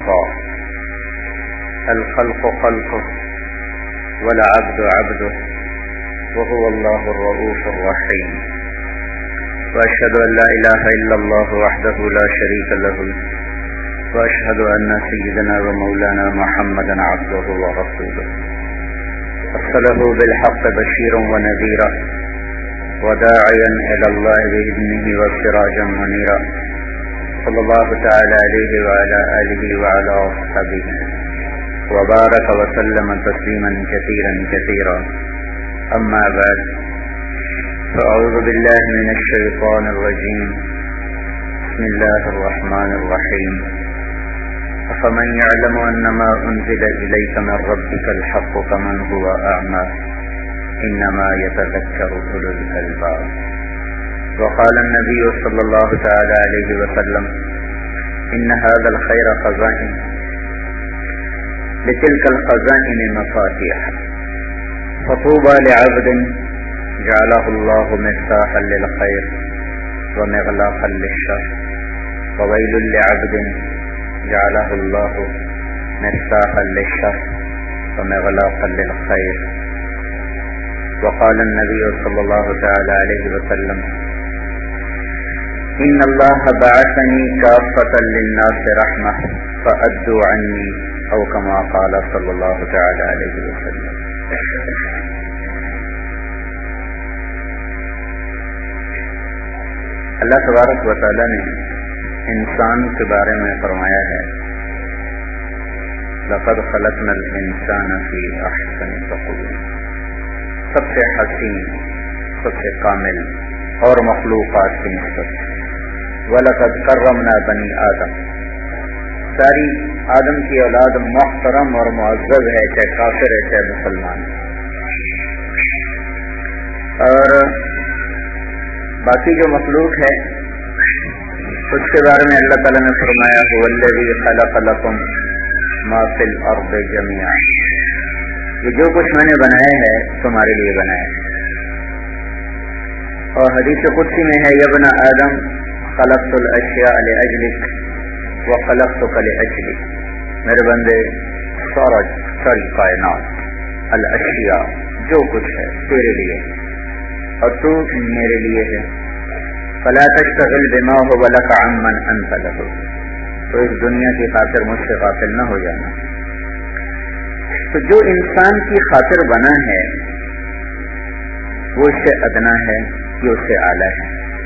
خلقا الخلق خلقه والعبد عبده وهو الله الرؤوف الرحيم وأشهد أن لا إله إلا الله وحده لا شريك له وأشهد أن سيدنا ومولانا محمدا عبده ورسوله أرسله بالحق بشيرا ونذيرا وداعيا إلى الله بإذنه وسراجا منيرا صلى الله تعالى عليه وعلى آله وعلى أصحابه وبارك وسلم تسليما كثيرا كثيرا أما بعد فأعوذ بالله من الشيطان الرجيم بسم الله الرحمن الرحيم أفمن يعلم أنما أنزل إليك من ربك الحق كمن هو أعمى إنما يتذكر أولو الألباب وقال النبي صلى الله تعالى عليه وسلم إن هذا الخير خزائن لتلك الخزائن مفاتيح فطوبى لعبد جعله الله مفتاحا للخير ومغلاقا للشر وويل لعبد جعله الله مفتاحا للشر ومغلاقا للخير وقال النبي صلى الله تعالى عليه وسلم إن الله بعثني كافة للناس رحمة فأدوا عني أو كما قال صلى الله تعالى عليه وسلم. اللہ تبارک و تعالی نے انسان کے بارے میں فرمایا ہے لقد خلقنا الانسان فی احسن تقویم، سب سے حسین، سب سے کامل اور مخلوقات کی نسبت وَلَقَدْ كَرَّمْنَا بَنِي آدم، ساری آدم کی اولاد محترم اور معزز ہے، چاہے کافر ہے چاہے مسلمان، اور باقی جو مخلوق ہے اس کے بارے میں اللہ تعالیٰ نے فرمایا هُوَ الَّذِي خَلَقَ لَكُم مَا فِي الْأَرْضِ جَمِيعًا، یہ جو کچھ میں نے بنایا ہے تمہارے لیے بنایا ہے. اور حدیث قدسی میں ہے یا ابن آدم خلقت الاشیاء لاجلک وخلقتک لاجلی، میرے بندے ساری کائنات الاشیاء جو کچھ ہے تیرے لیے اور تو میرے لیے ہے. فلا تشتغل بما هو لك عمن انت له، تو اس دنیا کی خاطر مجھ سے غافل نہ ہو جانا. تو جو انسان کی خاطر بنا ہے وہ اس سے ادنا ہے، یہ اس سے اعلیٰ ہے.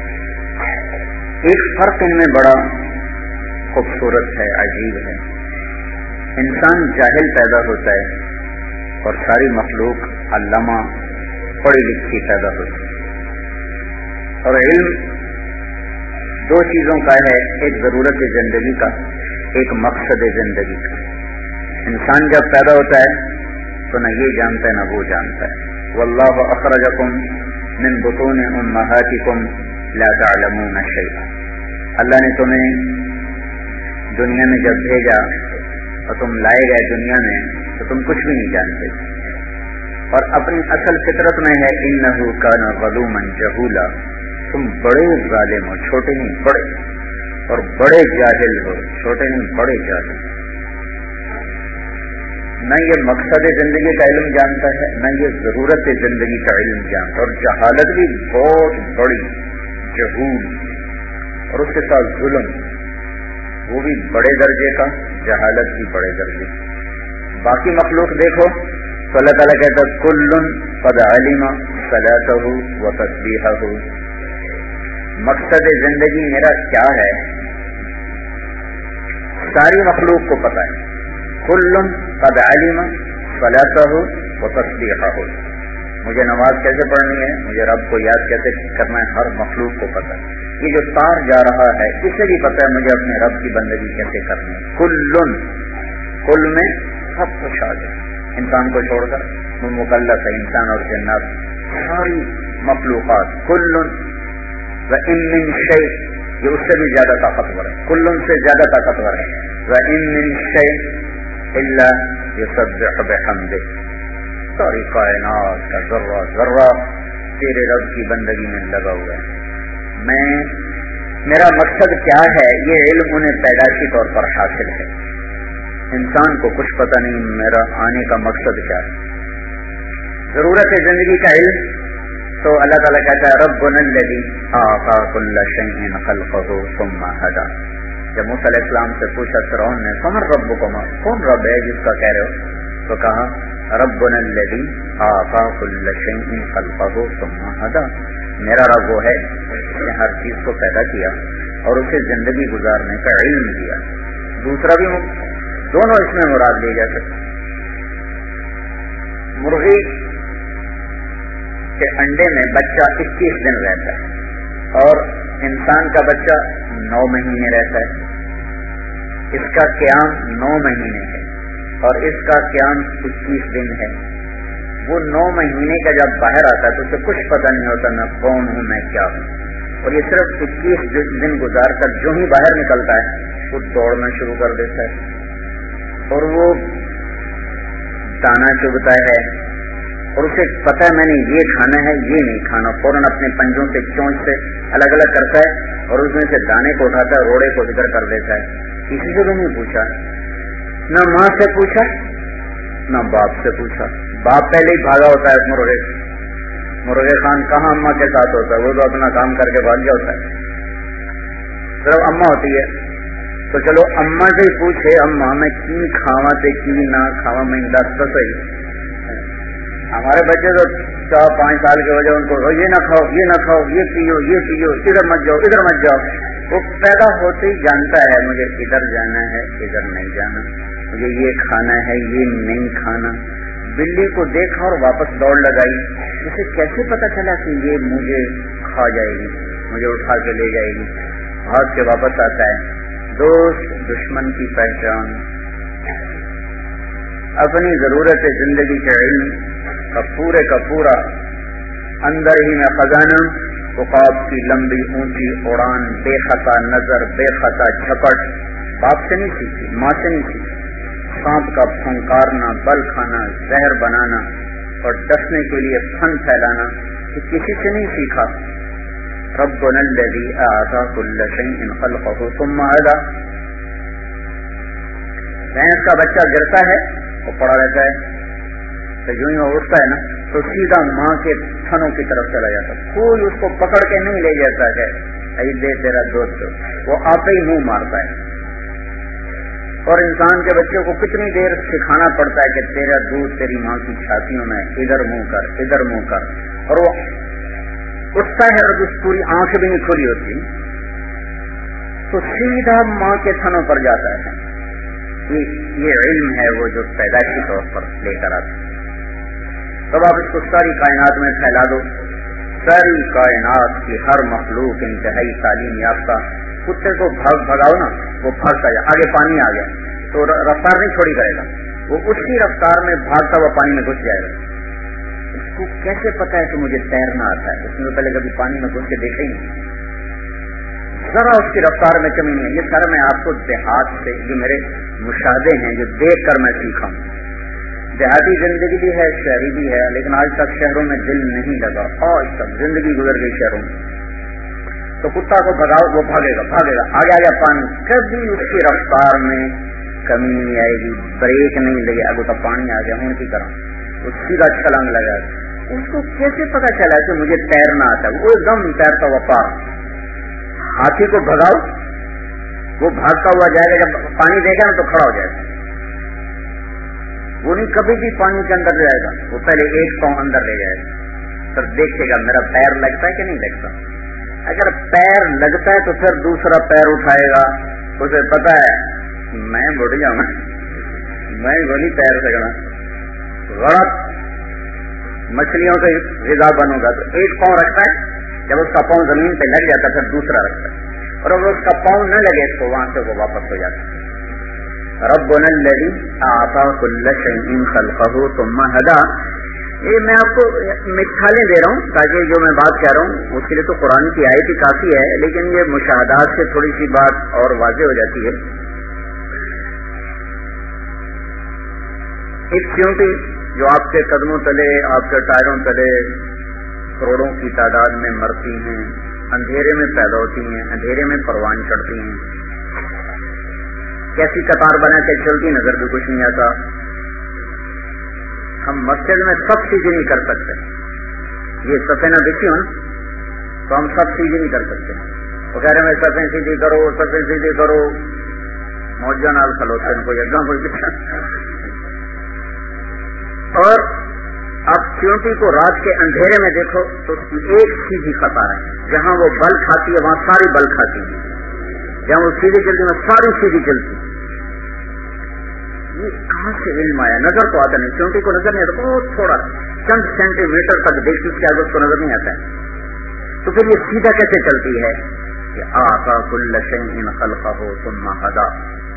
ایک فرق ان میں بڑا خوبصورت ہے، عجیب ہے. انسان جاہل پیدا ہوتا ہے اور ساری مخلوق علامہ پڑھی لکھی پیدا ہوتی ہے. اور علم دو چیزوں کا ہے، ایک ضرورت زندگی کا، ایک مقصد زندگی کا. انسان جب پیدا ہوتا ہے تو نہ یہ جانتا ہے نہ وہ جانتا ہے. واللہ اخرجکم من بطون امہاتکم لا تعلمون شیئا، اللہ نے تمہیں دنیا میں جب بھیجا اور تم لائے گئے دنیا میں تو تم کچھ بھی نہیں جانتے، اور اپنی اصل فطرت میں ہے انہ کان ظلوما جہولا، تم بڑے ظالم ہو، چھوٹے نہیں بڑے، اور بڑے جاہل ہو، چھوٹے نہیں بڑے جاہل. نہ یہ مقصد زندگی کا علم جانتا ہے نہ یہ ضرورت زندگی کا علم جانتا ہے، اور جہالت بھی بہت بڑی، جہول اور اس کے ساتھ ظلم وہ بھی بڑے درجے کا، جہالت بھی بڑے درجے. باقی مخلوق دیکھو تو اللہ تعالیٰ کہتا ہے کل قد علم صلاته وتسبیحه، مقصد زندگی میرا کیا ہے ساری مخلوق کو پتہ ہے. کل قد علم صلاته وتسبیحه، مجھے نماز کیسے پڑھنی ہے، مجھے رب کو یاد کیسے کرنا ہے، ہر مخلوق کو پتہ ہے. یہ جو تار جا رہا ہے اسے بھی پتہ ہے مجھے اپنے رب کی بندگی کیسے کرنی ہے. کل میں سب کچھ آ جائے، انسان کو چھوڑ کر وہ مکلف ہے، انسان اور جنات ساری مخلوقات. کل وَإِن مِّن شَيْءٍ، یہ اس سے بھی زیادہ طاقتور ہے، کل سے زیادہ طاقتور ہے. وَإِن مِّن شَيْءٍ إِلَّا يُسَبِّحُ بِحَمْدِهِ، ساری کائنات کا ذرہ ذرہ تیرے رب کی بندگی میں لگا ہوا ہے. میرا مقصد کیا ہے یہ علم انہیں پیدائشی طور پر حاصل ہے. इंसान को कुछ पता नहीं मेरा आने का मकसद क्या है। जरूरत है जिंदगी का इल्म, तो अल्लाह ताला कहता है रब्बुनल्लज़ी आता कुल्ल शैइन खल्क़हु सुम्मा हदा। जब मूसा अलैहिस्सलाम से पूछा फिरौन ने फमन रब्बुकुमा, कौन रब है जिसका कह रहे हो, तो कहा रब्बुनल्लज़ी आता कुल्ल शैइन खल्क़हु सुम्मा हदा, मेरा रब वो है जिसने हर चीज को पैदा किया और उसे जिंदगी गुजारने का इल्म दिया। दूसरा भी दोनों इसमें मुराद लिए जा सकते। मुर्गी के अंडे में बच्चा 21 दिन रहता है और इंसान का बच्चा 9 महीने रहता है। इसका क़याम 9 महीने है और इसका क़याम 21 दिन है। वो 9 महीने का जब बाहर आता है तो उसे कुछ पता नहीं होता मैं कौन हूं, मैं क्या हूं, और ये सिर्फ 21 दिन गुजार कर जो ही बाहर निकलता है वो दौड़ना शुरू कर देता है और वो दाना चुगता है और उसे पता है मैंने ये खाना है ये नहीं खाना, फौरन अपने पंजों से चोंच से अलग अलग करता है और उसमें से दाने को उठाता है, रोड़े को इधर कर देता है। किसी से भी नहीं पूछा, न माँ से पूछा न बाप से पूछा। बाप पहले ही भागा होता है मुर्गे खान कहाँ अम्मा के साथ होता है, वो तो अपना काम करके भाग गया होता है, सिर्फ अम्मा होती है। तो चलो अम्मा से ही पूछे अम्मा मैं की खावा ते की ना खावा, मैं दस तो सही। हमारे बच्चे तो 4-5 साल के वजह उनको ये ना खाओ ये ना खाओ, ये पियो इधर मत जाओ इधर मत जाओ। वो पैदा होते ही जानता है मुझे इधर जाना है इधर नहीं जाना, मुझे ये खाना है ये नहीं खाना। बिल्ली को देखा और वापस दौड़ लगाई, उसे कैसे पता चला कि ये मुझे खा जाएगी, मुझे उठा के ले जाएगी। भाग के वापस आता है। दोस्त दुश्मन की पहचान। अपनी जरूरत जिंदगी के इल्म का पूरा अंदर ही में खजाना, उकाब की लंबी ऊंची उड़ान, बेखता नजर बेखता झपट, बाप से नहीं सीखी माँ से नहीं सीखी। सांप का फंकारना, बल खाना, जहर बनाना और डसने के लिए फन फैलाना ये किसी से नहीं सीखा। रब्बुनल्लज़ी आता कुल्ल शैइन खल्क़हु सुम्मा हदा। भैंस का बच्चा गिरता है वो पड़ा रहता है, तो यूं ही वो उठता है ना तो सीधा माँ के थनों की तरफ चला जाता, कोई उसको पकड़ के नहीं ले जाता है ऐ दे तेरा दूध दो, वो आप ही मुंह मारता है। और इंसान के बच्चे को कितनी देर सिखाना पड़ता है कि तेरा दूध तेरी माँ की छातियों में, इधर मुंह कर इधर मुंह कर, और वो उठता है और जिस पूरी आंखें भी नहीं खुली होती तो सीधा माँ के थनों पर जाता है। ये इल्म है वो जो पैदाइशी तौर पर लेकर आते। तब आप इसको सारी कायनात में फैला दो, सारी कायनात की हर मखलूक इंतहाई तालीम याफ्ता। कुत्ते को भगाओ ना, वो भागता जाए, आगे पानी आ गया तो रफ्तार नहीं छोड़ी करेगा, वो उसी रफ्तार में भागता हुआ पानी में घुस जाएगा। उसको कैसे पता है कि मुझे तैरना आता है? उसने पहले कभी पानी में घुस के देखा ही नहीं, जरा उसकी रफ्तार में कमी नहीं है। ये सारा मैं आपको देहात से, ये मेरे मुशाहदे हैं जो देख कर मैं सीखा हूँ। देहाती जिंदगी भी है शहरी भी है, लेकिन आज तक शहरों में दिल नहीं लगा, आज तक जिंदगी गुजर गई शहरों में। तो कुत्ता को भगाओ वो भागेगा भागेगा, आगे आ गया पानी, कभी उसकी रफ्तार में कमी नहीं आएगी, ब्रेक नहीं लगे, अगो तो पानी आ गया हूं की तरह वो सीधा छलांग लगा। उसको कैसे पता चला कि मुझे तैरना आता है? वो एकदम तैरता हुआ पार। हाथी को भगाओ वो भागता हुआ जाएगा, जब पानी देगा ना तो खड़ा हो जाएगा, वो नहीं कभी भी पानी के अंदर जाएगा, वो पहले एक पांव अंदर ले जाएगा, फिर देखेगा मेरा पैर लगता है कि नहीं लगता। अगर पैर लगता है तो फिर दूसरा पैर उठाएगा, उसे पता है मैं बुढ़ जाऊंगा, मैं गोली तैर सकना, गलत मछलियों से ग़िज़ा बनूंगा। तो एक पांव रखता है, जब उसका पांव जमीन पे लग जाता है फिर दूसरा रखता है, और अगर उसका पांव न लगे तो वहां से वो वापस हो जाता है। रब्बुनल्लज़ी आता कुल्ल शैइन खल्क़हु सुम्मा हदा। ये मैं आपको मिसालें दे रहा हूँ ताकि जो मैं बात कह रहा हूँ उसके लिए तो कुरान की आयत ही काफी है, लेकिन ये मुशाहदात से थोड़ी सी बात और वाज़ेह हो जाती है। एक चींटी जो आपके कदमों तले, आपके टायरों तले करोड़ों की तादाद में मरती हैं, अंधेरे में पैदा होती हैं, अंधेरे में परवान चढ़ती हैं, कैसी कतार बना के चलती, नजर भी कुछ नहीं आता। हम मस्जिद में सब सीधी नहीं कर सकते, ये सफेना देखी हो ना, तो हम सब सीधी नहीं कर सकते। वो कह रहे हैं सफेद सीधी करो, सफेद सीधी करो, मौजा नाल खलोते इनको यज्ञ कोई। और आप चींटी को रात के अंधेरे में देखो तो उसकी एक सीधी कतार है, जहां वो बल खाती है वहां सारी बल खाती है, जहां वो सीधी चलती है सारी सीधी चलती। ये कहां से इल्म आया? नजर तो आता नहीं, चींटी को नजर नहीं आता, बहुत थोड़ा चंद सेंटीमीटर तक देखती, उसके आगे उसको नजर नहीं आता है। तो फिर ये सीधा कैसे चलती है? कि आका कुल्ल शैइन खल्क़हु सुम्मा हदा।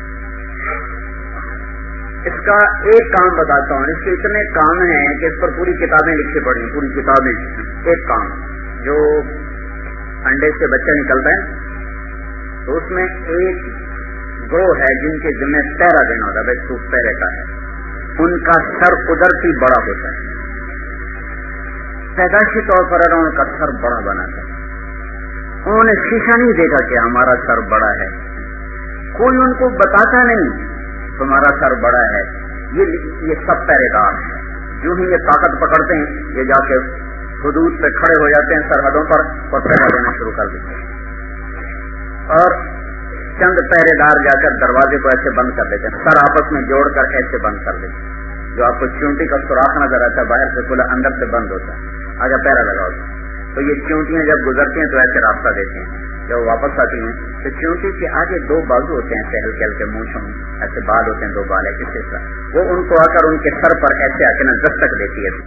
इसका एक काम बताता हूँ, इसके इतने काम हैं कि इस पर पूरी किताबें लिखी पड़ी, पूरी किताबें। एक काम जो अंडे से बच्चा निकलता है तो उसमें एक ग्रोह है जिनके जिम्मे पैरा देना होता है, भाई तू पैरे का है, उनका सर कुदरती बड़ा होता है, पैदाइशी तौर पर उनका सर बड़ा बनाता है। उन्होंने शीशा नहीं देखा कि हमारा सर बड़ा है, कोई उनको बताता नहीं तुम्हारा सर बड़ा है। ये सब पहरेदार हैं, जो ही ये ताकत पकड़ते हैं ये जाके हुदूद पे खड़े हो जाते हैं, सरहदों पर, और पहरा देना शुरू कर देते हैं। और चंद पहरेदार जाकर दरवाजे को ऐसे बंद कर देते हैं, सर आपस में जोड़कर ऐसे बंद कर देते हैं। जो आपको चींटी का सुराख नजर आता है बाहर से खुला, अंदर से बंद होता है, आगे पैरा लगाओ। तो ये चींटियां जब गुजरती हैं तो ऐसे रास्ता देते हैं, जब वापस आती हैं तो चींटी के आगे दो बाजू होते हैं, ऐसे हल्के हल्के मूंछों में ऐसे बाल होते हैं, दो बाल है किसी का, वो उनको आकर उनके सर पर ऐसे आकर न दस्तक देती है।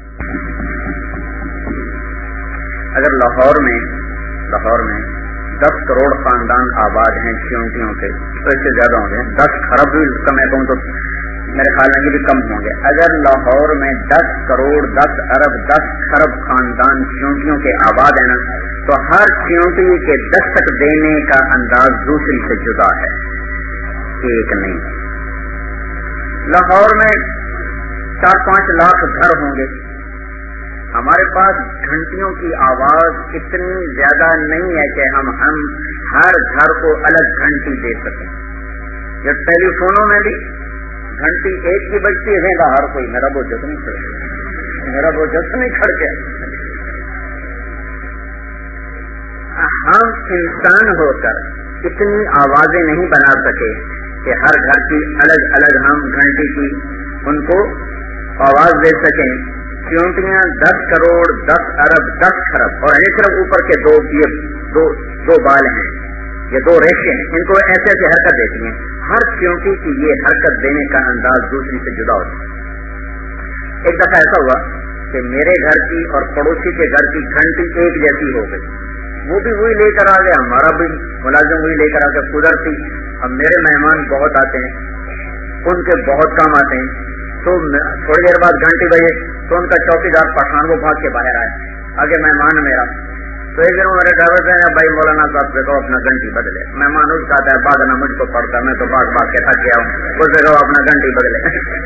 अगर लाहौर में 10 करोड़ खानदान आबाद हैं चींटियों के, तो इससे ज्यादा होंगे, 10 खरब भी उसका मैं कहूँ तो मेरे ख्याल में भी कम होंगे। अगर लाहौर में 10 करोड़ 10 अरब 10 खरब खानदान चींटियों के आबाद है ना, तो हर चींटी के दस्तक देने का अंदाज दूसरी से जुदा है, एक नहीं। लाहौर में 4-5 लाख घर होंगे, हमारे पास घंटियों की आवाज इतनी ज्यादा नहीं है कि हम हर घर को अलग घंटी दे सकें। जब टेलीफोनों में भी घंटी एक की बजती है, हर कोई मेरा वो जख्मी खड़के। हम इंसान होकर इतनी आवाजें नहीं बना सके कि हर घर की अलग अलग हम घंटी की उनको आवाज दे सकें। चींटियां 10 करोड़ 10 अरब 10 खरब, और सिर्फ ऊपर के दो बाल हैं, ये 2 रेशे हैं, इनको ऐसे ऐसे हरकत देती हैं। हर चींटी की ये हरकत देने का अंदाज दूसरी से जुदा होता है। एक दफा ऐसा हुआ कि मेरे घर की और पड़ोसी के घर की घंटी एक जैसी हो गई, वो भी वही लेकर आ गया, हमारा भी मुलाजिम वही लेकर आ गया, कुदरती। अब मेरे मेहमान बहुत आते हैं, उनके बहुत काम आते हैं, तो थोड़ी देर बाद घंटी बजे तो उनका चौकीदार पठान वो भाग के बाहर आए, आगे मेहमान मेरा। तो एक दिन मेरे ड्राइवर से भाई मौलाना साहब से कहो अपना घंटी बदले। मेहमान उसका आता है भागना मुझको पड़ता, मैं तो भाग के थक गया हूँ, उससे कहो अपना घंटी बदले।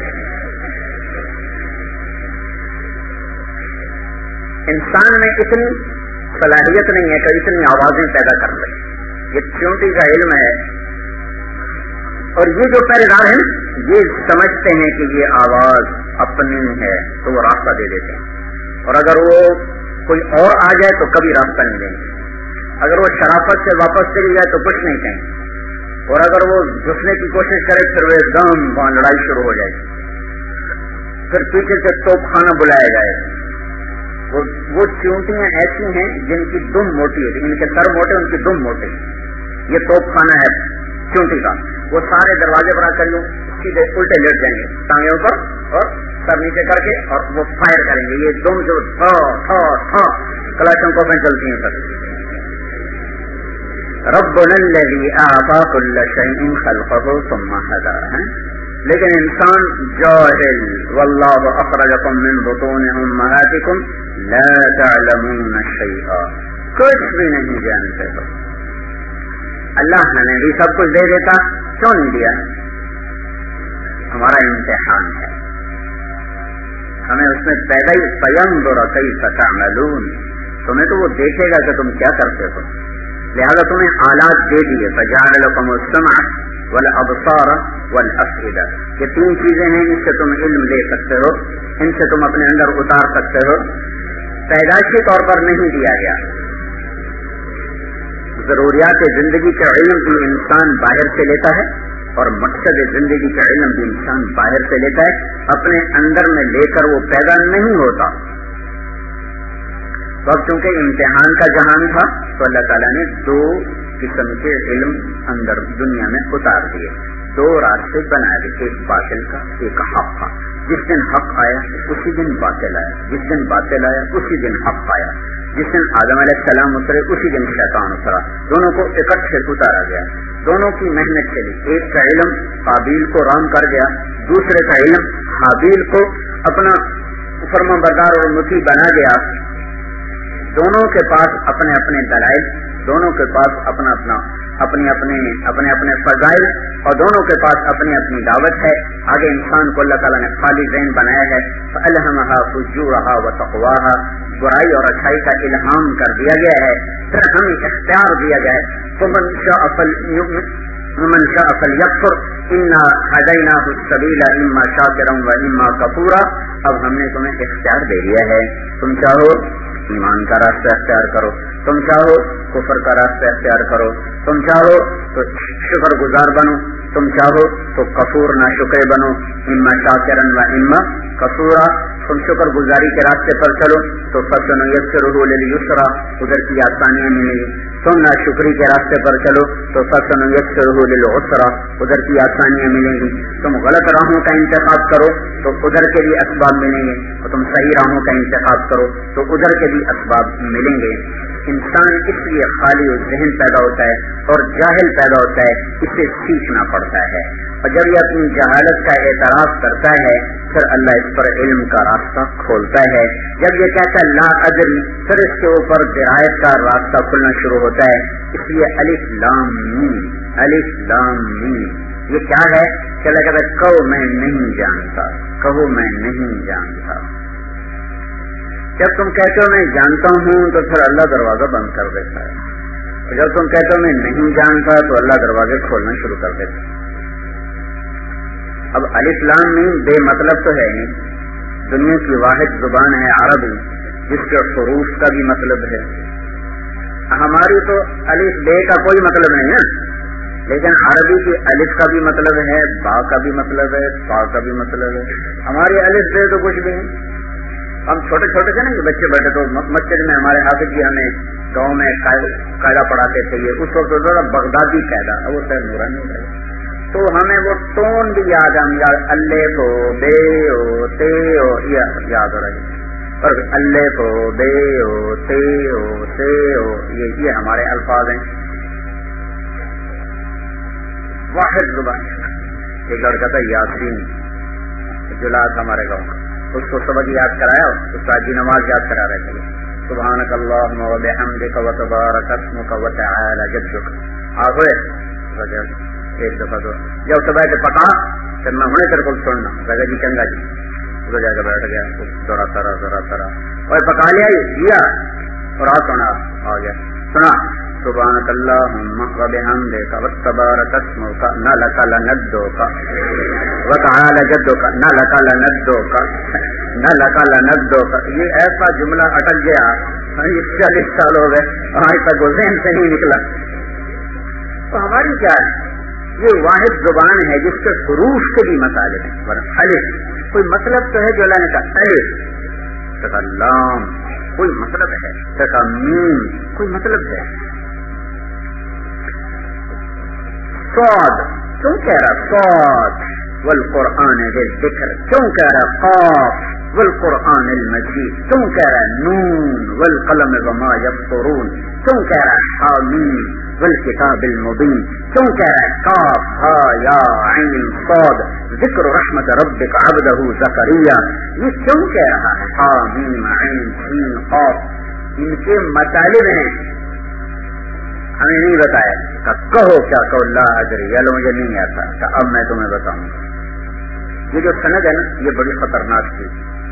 इंसान में इतनी सलाहियत नहीं है कि इतनी आवाजें पैदा कर सके, ये चींटी का इल्म है। और ये जो पहरेदार है ये समझते हैं कि ये आवाज अपनी है तो वो रास्ता दे देते हैं, और अगर वो कोई और आ जाए तो कभी रास्ता नहीं देंगे। अगर वो शराफत से वापस चली जाए तो कुछ नहीं कहेंगे, और अगर वो घुसने की कोशिश करे फिर वो एकदम वहां लड़ाई शुरू हो जाएगी, फिर पीछे से तोपखाना बुलाया जाए। वो चींटियां ऐसी हैं जिनकी दुम मोटी है, इनके सर मोटे उनकी दुम मोटी, ये तोपखाना है चींटी का। वो सारे दरवाजे पर आकर सीधे उल्टे लेट जाएंगे टांगे ऊपर और सर नीचे करके, और वो फायर करेंगे। ये दुम जो कलाशंकों में चलती हैं सर। रब्बुल्लज़ी आता कुल्ल शैइन खल्क़हु सुम्मा हदा है। लेकिन इंसान जाहिल, वल्लाहु अखरजकुम मिन बुतूनि उम्महातिकुम ला तअलमून शैआ, कुछ भी नहीं जानते हो। अल्लाह ने भी सब कुछ दे देता, क्यों नहीं दिया? हमारा इम्तिहान है, हमें उसमें पैदा ही फयंजुर कैफ़ तअमलून, तुम्हें तो वो देखेगा कि तुम क्या करते हो। लिहाजा तुम्हें आलात दे दिए, फजअल लकुमुस समअ वल अबसार والافئدہ، یہ تین چیزیں ہیں جس سے تم علم لے سکتے ہو، ان سے تم اپنے اندر اتار سکتے ہو. پیدائشی طور پر نہیں دیا گیا. ضروریات زندگی کا علم بھی انسان باہر سے لیتا ہے اور مقصد زندگی کا علم بھی انسان باہر سے لیتا ہے، اپنے اندر میں لے کر وہ پیدا نہیں ہوتا. تو اب چونکہ امتحان کا جہان تھا تو اللہ تعالیٰ نے دو قسم کے علم اندر دنیا میں اتار دیے، دو راستے بنا دیے، ایک باطل کا ایک حق کا. جس دن حق آیا اسی دن باطل آیا، جس دن باطل آیا اسی دن حق آیا، جس دن آدم علیہ السلام اترے اسی دن شیطان اترا. دونوں کو اکٹھے اتارا گیا، دونوں کی محنت چلی. ایک کا علم قابیل کو رام کر گیا، دوسرے کا علم حابیل کو اپنا فرما بردار اور مطیع بنا گیا. دونوں کے پاس اپنے اپنے دلائل، دونوں کے پاس اپنے اپنے فضائل، اور دونوں کے پاس اپنی اپنی دعوت ہے. آگے انسان کو اللہ تعالیٰ نے خالی ذہن بنایا ہے، فَأَلْهَمَهَا فُجُورَهَا وَتَقْوَاهَا، برائی اور اچھائی کا الہام کر دیا گیا ہے. پھر ہمیں اختیار دیا گیا ہے، فَمَنْ شَاءَ فَلْيَكْفُرْ إِنَّا هَدَيْنَاهُ السَّبِيلَ إِمَّا شَاكِرًا وَإِمَّا كَفُورًا. اب ہم نے تمہیں اختیار دے دیا ہے، تم چاہو ایمان کا راستہ اختیار کرو، تم چاہو کفر کا راستہ اختیار کرو، تم چاہو تو شکر گزار بنو، تم چاہو تو کفور نہ شکر بنو. اما شاکرن و اما کفورا، تم شکر گزاری کے راستے پر چلو تو فسنیسرہ للیسرا، ادھر کی آسانیاں ملیں گی. تم نہ شکری کے راستے پر چلو تو فسنیسرہ للعسرا، ادھر کی آسانیاں ملیں گی. تم غلط راہوں کا انتخاب کرو تو ادھر کے بھی اسباب ملیں گے، اور تم صحیح راہوں کا انتخاب کرو تو ادھر کے بھی اسباب ملیں گے. انسان اس لیے خالی ذہن پیدا ہوتا ہے اور جاہل پیدا ہوتا ہے، اسے سیکھنا پڑتا ہے. اور جب یہ اپنی جہالت کا اعتراف کرتا ہے پھر اللہ اس پر علم کا راستہ کھولتا ہے. جب یہ کہتا ہے لا ادری، پھر اس کے اوپر درایت کا راستہ کھلنا شروع ہوتا ہے. اس لیے الف لام میم، الف لام میم یہ کیا ہے؟ کہ اللہ کہتا ہے کہو میں نہیں جانتا، کہو میں نہیں جانتا. جب تم کہتے ہو میں جانتا ہوں تو پھر اللہ دروازہ بند کر دیتا ہے، اور جب تم کہتے ہو میں نہیں جانتا تو اللہ دروازے کھولنا شروع کر دیتا ہے. اب الف لام میم بے مطلب تو ہے نہیں. دنیا کی واحد زبان ہے عربی جس کے حروف کا بھی مطلب ہے. ہماری تو الف بے کا کوئی مطلب نہیں ہے، لیکن عربی کی الف کا بھی مطلب ہے، با کا بھی مطلب ہے، تا کا بھی مطلب ہے. ہماری الف بے تو کچھ بھی نہیں. ہم چھوٹے چھوٹے تھے نا کہ بچے بیٹھے تو مسجد میں ہمارے حافظ جی ہمیں گاؤں میں قاعدہ پڑھاتے تھے. یہ اس وقت ذرا بغدادی قاعدہ، وہ سر نورانی ہے، تو ہمیں وہ ٹون بھی یاد ہے. ہم یاد الف ہو بے ہو تے ہو یاد ہو رہی، اور الف ہو بے ہو تے ہو تے ہو یہ ہمارے الفاظ ہیں. واحد زبان. ایک لڑکا تھا یاسین جلاد ہمارے گاؤں کا، اس کو سبق یاد کرایا، استاد جی نماز یاد کرا رہے تھے. سبحانک اللہم و بحمدک و تبارک اسمک و تعالی جدک. آپ ہوئے ایک دفعہ تو جب صبح کے پکا پھر میں ہونے تیرے کو سننا رگا جی چنگا جی ادھر جا کے بیٹھ گیا. ذرا ترا اور پکا لیا دیا اور آپ سنا آ گیا سنا سبحانک اللہم و بحمدک و تبارک اسمک نہ لک لندک و تعالی جدک نہ لک لندک نہ لکا لندک. یہ ایسا جملہ اٹک گیا، 40 سال ہو گئے آج تک وہ ذہن سے نہیں نکلا. تو ہماری کیا ہے؟ یہ واحد زبان ہے جس کے حروف کے بھی مطالب ہیں. الف کوئی مطلب تو ہے جو اللہ نے کہا، الف تکا لام کوئی مطلب ہے، تکا میم کوئی مطلب ہے. صاد کیوں کہہ رہا صاد والقرآن ذکر، کیوں کہہ رہا قاف والقرآن المجید، کیوں کہہ رہا نون والقلم وما یسطرون، کیوں کہہ رہا حامیم والکتاب المبین، کیوں کہہ رہا کاف ہا یا عین صاد ذکر رحمت ربک عبدہ زکریا. یہ کیوں کہہ رہا ہے حامیم عین سین قاف؟ ان کے مطالب ہیں، ہمیں نہیں بتایا. کہو کیا کہو لا ادری، یا مجھے نہیں آتا. اب میں تمہیں بتاؤں گا. یہ جو سند ہے نا یہ بڑی خطرناک تھی.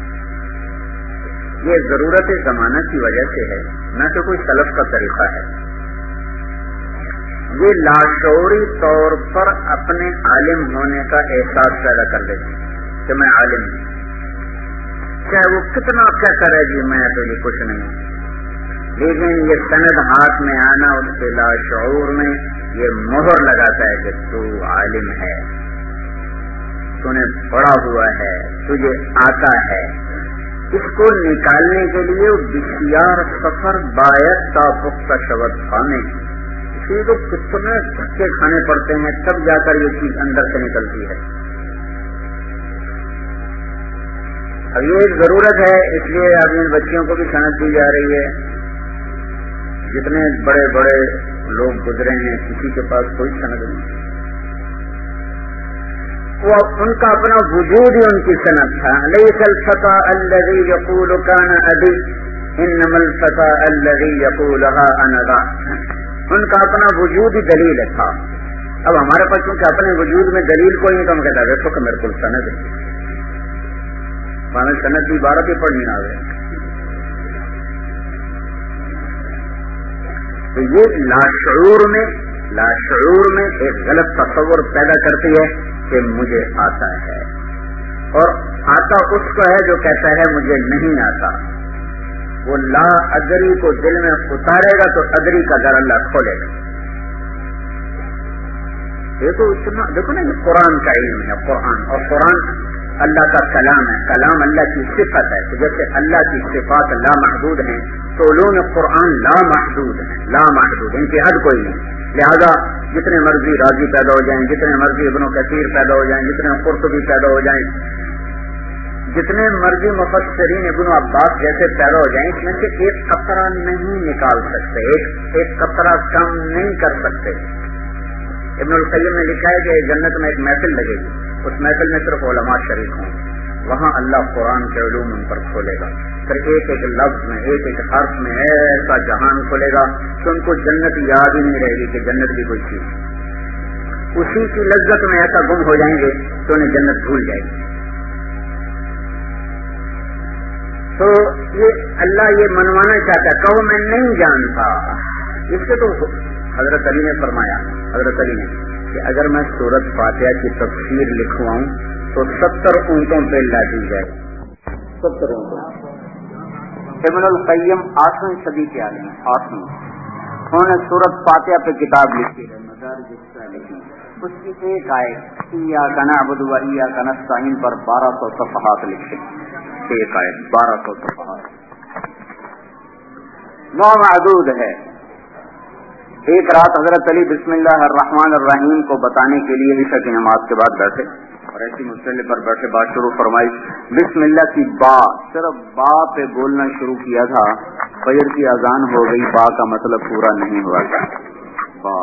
یہ ضرورت زمانہ کی وجہ سے ہے، نہ کہ کوئی سلف کا طریقہ ہے. یہ لاشعوری طور پر اپنے عالم ہونے کا احساس پیدا کر دیتے کہ میں عالم ہوں، چاہے وہ کتنا کہتا رہے جی میں تو یہ کچھ نہیں، لیکن یہ سند ہاتھ میں آنا اس کے لاشعور میں یہ مہر لگاتا ہے کہ تو عالم ہے، تو نے پڑھا ہوا ہے، تجھے آتا ہے۔ اس کو نکالنے کے لیے بسیار سفر باید تا پختہ شود خانے، اس لیے تو کتنے دھکے کھانے پڑتے ہیں تب جا کر یہ چیز اندر سے نکلتی ہے۔ اب یہ ایک ضرورت ہے، اس لیے اب ان بچیوں کو بھی سند دی جا رہی ہے۔ جتنے بڑے بڑے لوگ گزرے ہیں کسی کے پاس کوئی سند نہیں، وہ ان کا اپنا وجود ہی ان کی سند تھا۔ لیس الفتى الذي يقول كان ابي انما الفتى الذي يقول ها انا ذا، ان کا اپنا وجود ہی دلیل تھا۔ اب ہمارے پاس چونکہ اپنے وجود میں دلیل کوئی نہیں تو ہم کہتا ہے دیکھو کہ میرے کو سند ہے، ہمیں سند کی عبارت ہی پڑھنی آ گئی۔ تو یہ لاشعور میں ایک غلط تصور پیدا کرتی ہے کہ مجھے آتا ہے، اور آتا اس کو ہے جو کہتا ہے مجھے نہیں آتا۔ وہ لا ادری کو دل میں اتارے گا تو ادری کا در اللہ کھولے گا۔ یہ تو اتنا دیکھو نا، یہ قرآن کا علم ہے، قرآن، اور قرآن اللہ کا کلام ہے، کلام اللہ کی صفت ہے، تو جیسے اللہ کی صفات لا محدود ہیں تو علوم قرآن لا محدود ہیں، لا محدود، ان کی حد کوئی نہیں۔ لہذا جتنے مرضی راضی پیدا ہو جائیں، جتنے مرضی ابن کثیر پیدا ہو جائیں، جتنے قرطبی پیدا ہو جائیں، جتنے مرضی مفسرین ابن عباس جیسے پیدا ہو جائیں، اس میں سے ایک قطرہ نہیں نکال سکتے، ایک قطرہ کم نہیں کر سکتے۔ ابن القیم نے لکھا ہے کہ جنت میں ایک محفل لگے گی، اس محفل میں صرف علماء شریک ہوں، وہاں اللہ قرآن کے علوم ان پر کھولے گا، پھر ایک ایک لفظ میں ایک ایک حرف میں ایسا جہان کھولے گا کہ ان کو جنت یاد ہی نہیں رہے گی کہ جنت بھی کوئی چیز، اسی کی لذت میں ایسا گم ہو جائیں گے تو انہیں جنت بھول جائے گی۔ تو یہ اللہ یہ منوانا چاہتا ہے، کہو میں نہیں جانتا۔ اس سے تو حضرت علی نے فرمایا، حضرت علی نے کہ اگر میں سورۃ فاتحہ کی تفسیر لکھواؤں تو 70 اونٹوں پہ لاٹی جائے، 70 اونٹوں۔ ابن القیم 8ویں صدی کے عالم ہیں، 8ویں، انہوں نے سورۃ فاتحہ پہ کتاب لکھی ہے مدارج السالکین، اس کی ایک آیت ایاک نعبد و ایاک نستعین پر 1200 صفحات لکھے، ایک آیت 1200 صفحات، نامعدود ہے۔ ایک رات حضرت علی بسم اللہ الرحمن الرحیم کو بتانے کے لیے عشاء کی نماز کے بعد بیٹھے اور ایسی مصلی پر بیٹھے بات شروع فرمائی، بسم اللہ کی با، صرف با پہ بولنا شروع کیا تھا، فجر کی اذان ہو گئی، با کا مطلب پورا نہیں ہوا تھا۔ با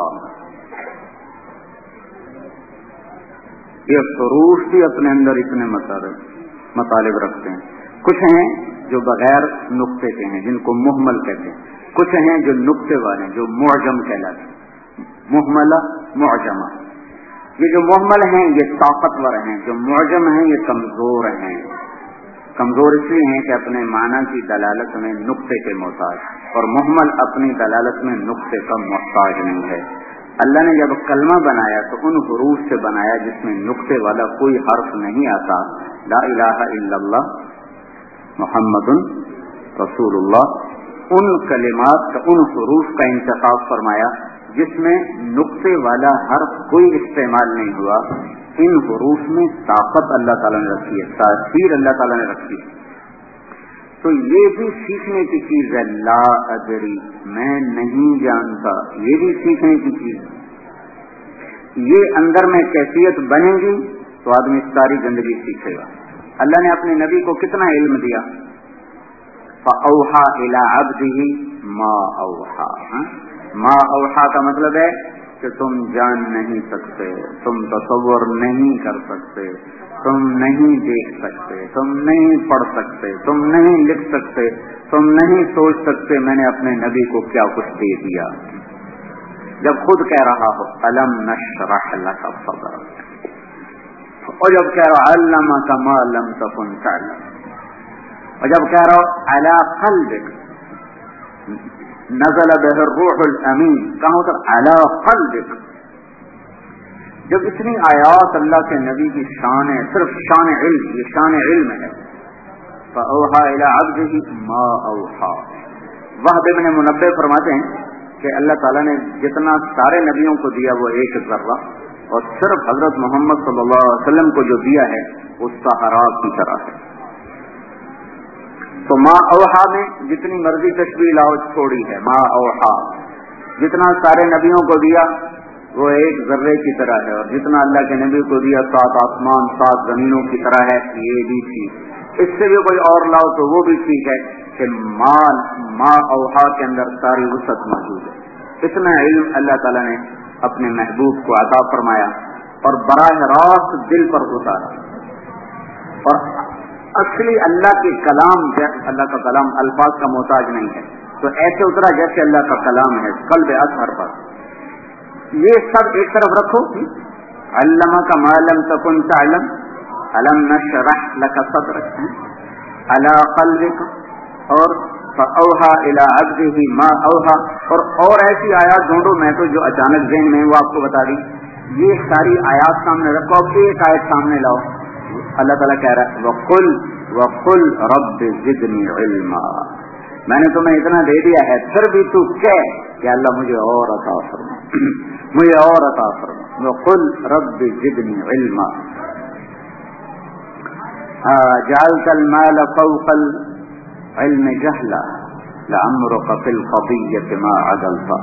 یہ حروف بھی اپنے اندر اتنے مطالب رکھتے ہیں، کچھ ہیں جو بغیر نقطے کے ہیں جن کو محمل کہتے ہیں، کچھ ہیں جو نقطے والے جو معجم کہلاتے ہیں، محملہ معجمہ۔ یہ جو محمل ہیں یہ طاقتور ہیں، جو معجم ہیں یہ کمزور ہیں۔ کمزور اس لیے ہیں کہ اپنے معنی کی دلالت میں نقطے کے محتاج، اور محمل اپنی دلالت میں نقطے کا محتاج نہیں ہے۔ اللہ نے جب کلمہ بنایا تو ان حروف سے بنایا جس میں نقطے والا کوئی حرف نہیں آتا، لا الہ الا اللہ محمد رسول اللہ، ان کلمات کا، ان حروف کا انتخاب فرمایا جس میں نقطے والا حرف کوئی استعمال نہیں ہوا۔ ان حروف میں طاقت اللہ تعالیٰ نے رکھی ہے، تاثیر اللہ تعالیٰ نے رکھی ہے۔ تو یہ بھی سیکھنے کی چیز ہے، لا ادری، میں نہیں جانتا، یہ بھی سیکھنے کی چیز ہے۔ یہ اندر میں کیفیت بنے گی تو آدمی ساری زندگی سیکھے گا۔ اللہ نے اپنے نبی کو کتنا علم دیا، فَأَوْحَى إِلَىٰ عَبْدِهِ مَا أَوْحَىٰ، ما اوحا کا مطلب ہے کہ تم جان نہیں سکتے، تم تصور نہیں کر سکتے، تم نہیں دیکھ سکتے، تم نہیں پڑھ سکتے، تم نہیں لکھ سکتے، تم نہیں سوچ سکتے میں نے اپنے نبی کو کیا کچھ دے دیا۔ جب خود کہہ رہا ہو الم نشرح لک صدرک، اور جب کہہ رہا علمک ما لم تکن تعلم، اور جب کہہ رہا ہو علی قلبک نزل به الروح الامین، کہاں اتر؟ علی قلبک. جب اتنی آیات اللہ کے نبی کی شان ہے، صرف شان علم، یہ شان علم ہے. فاوحى الى عبده ما اوحى. وہب ابن منبہ فرماتے ہیں کہ اللہ تعالیٰ نے جتنا سارے نبیوں کو دیا وہ ایک ذرہ، اور صرف حضرت محمد صلی اللہ علیہ وسلم کو جو دیا ہے وہ صحرا کی طرح ہے. تو ما اوحا میں جتنی مرضی تشبیہ لاؤ چھوڑی ہے. ما اوحا جتنا سارے نبیوں کو دیا وہ ایک ذرے کی طرح ہے، اور جتنا اللہ کے نبی کو دیا 7 آسمان 7 زمینوں کی طرح ہے. یہ بھی ٹھیک، اس سے بھی کوئی اور لاؤ تو وہ بھی ٹھیک ہے کہ ما اوحا کے اندر ساری وسعت موجود ہے. اتنا علم اللہ تعالیٰ نے اپنے محبوب کو عطا فرمایا اور براہ راست دل پر اتارا. اور اصلی اللہ کے کلام، اللہ کا کلام الفاظ کا محتاج نہیں ہے، تو ایسے اترا جیسے اللہ کا کلام ہے قلب اطہر پر. یہ سب ایک طرف رکھو. علمک ما لم تکن تعلم الم نشرح لک صدرک علی قلبک، اور فاوحى الى عبده ما اوحى. اور ایسی آیات ڈھونڈو، میں تو جو اچانک ذہن میں وہ آپ کو بتا دی. یہ ساری آیات سامنے رکھو، اب ایک آیت سامنے لاؤ. اللہ تعالیٰ کہہ رہا ہے وقل رب زدنی علما. میں نے تمہیں اتنا دے دیا ہے، پھر بھی تو کہہ کہ اللہ مجھے اور عطا فرما، مجھے اور عطا فرما. وقل رب زدنی علما. جعلت المال فوق العلم جهلا لعمرك في القضية ما عدلت.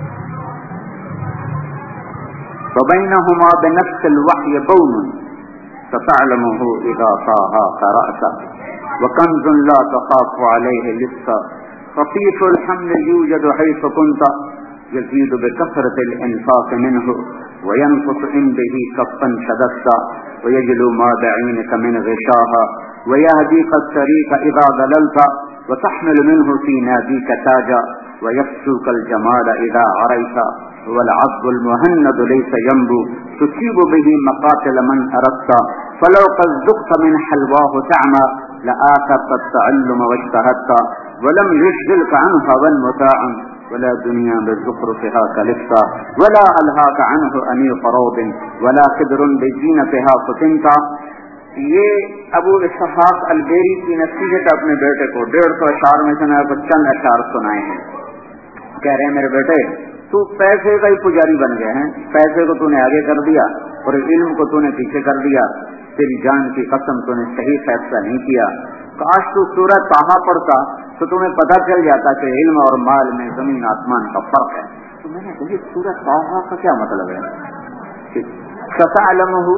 وبينهما بنفس الوحي بون ستعلمه إذا طه قرأت. وكنز لا تخاف عليه لسا خفيف الحمل يوجد حيث كنت يزيد بكثرة الإنفاق منه وينقص إن به كفا شددت ويجلو ما بعينك من غشاها ويهديك الطريق إذا ضللت وتحمل منه في ناديك تاجا ويكسوك الجمال إذا عريت. والعبد المهند ليس ينبو تصيب به مقاتل من أردت. فلو قد ذقت من حلواه تعمى لآثرت التعلم واجتهدت. ولم يشغلك عنه هوى متاع ولا دنيا بزخرفها كلفت. ولا ألهاك عنه أنيق روض ولا خدر بزينتها فتنت. یہ ابو اسحاق البیری کی نصیحت اپنے بیٹے کو 150 اشعار میں سے میں کو چند اشعار سنائے ہیں. کہہ رہے ہیں میرے بیٹے تو پیسے کا ہی پجاری بن گئے ہیں، پیسے کو تو نے آگے کر دیا اور علم کو تو نے پیچھے کر دیا. تیری جان کی قسم تو نے صحیح فیصلہ نہیں کیا. کاش تو سورہ طٰہٰ پڑھتا تو تمہیں پتہ چل جاتا کہ علم اور مال میں زمین آسمان کا فرق ہے. تو میں نے کہا سورہ طٰہٰ کا کیا مطلب ہے؟ ستعلمہ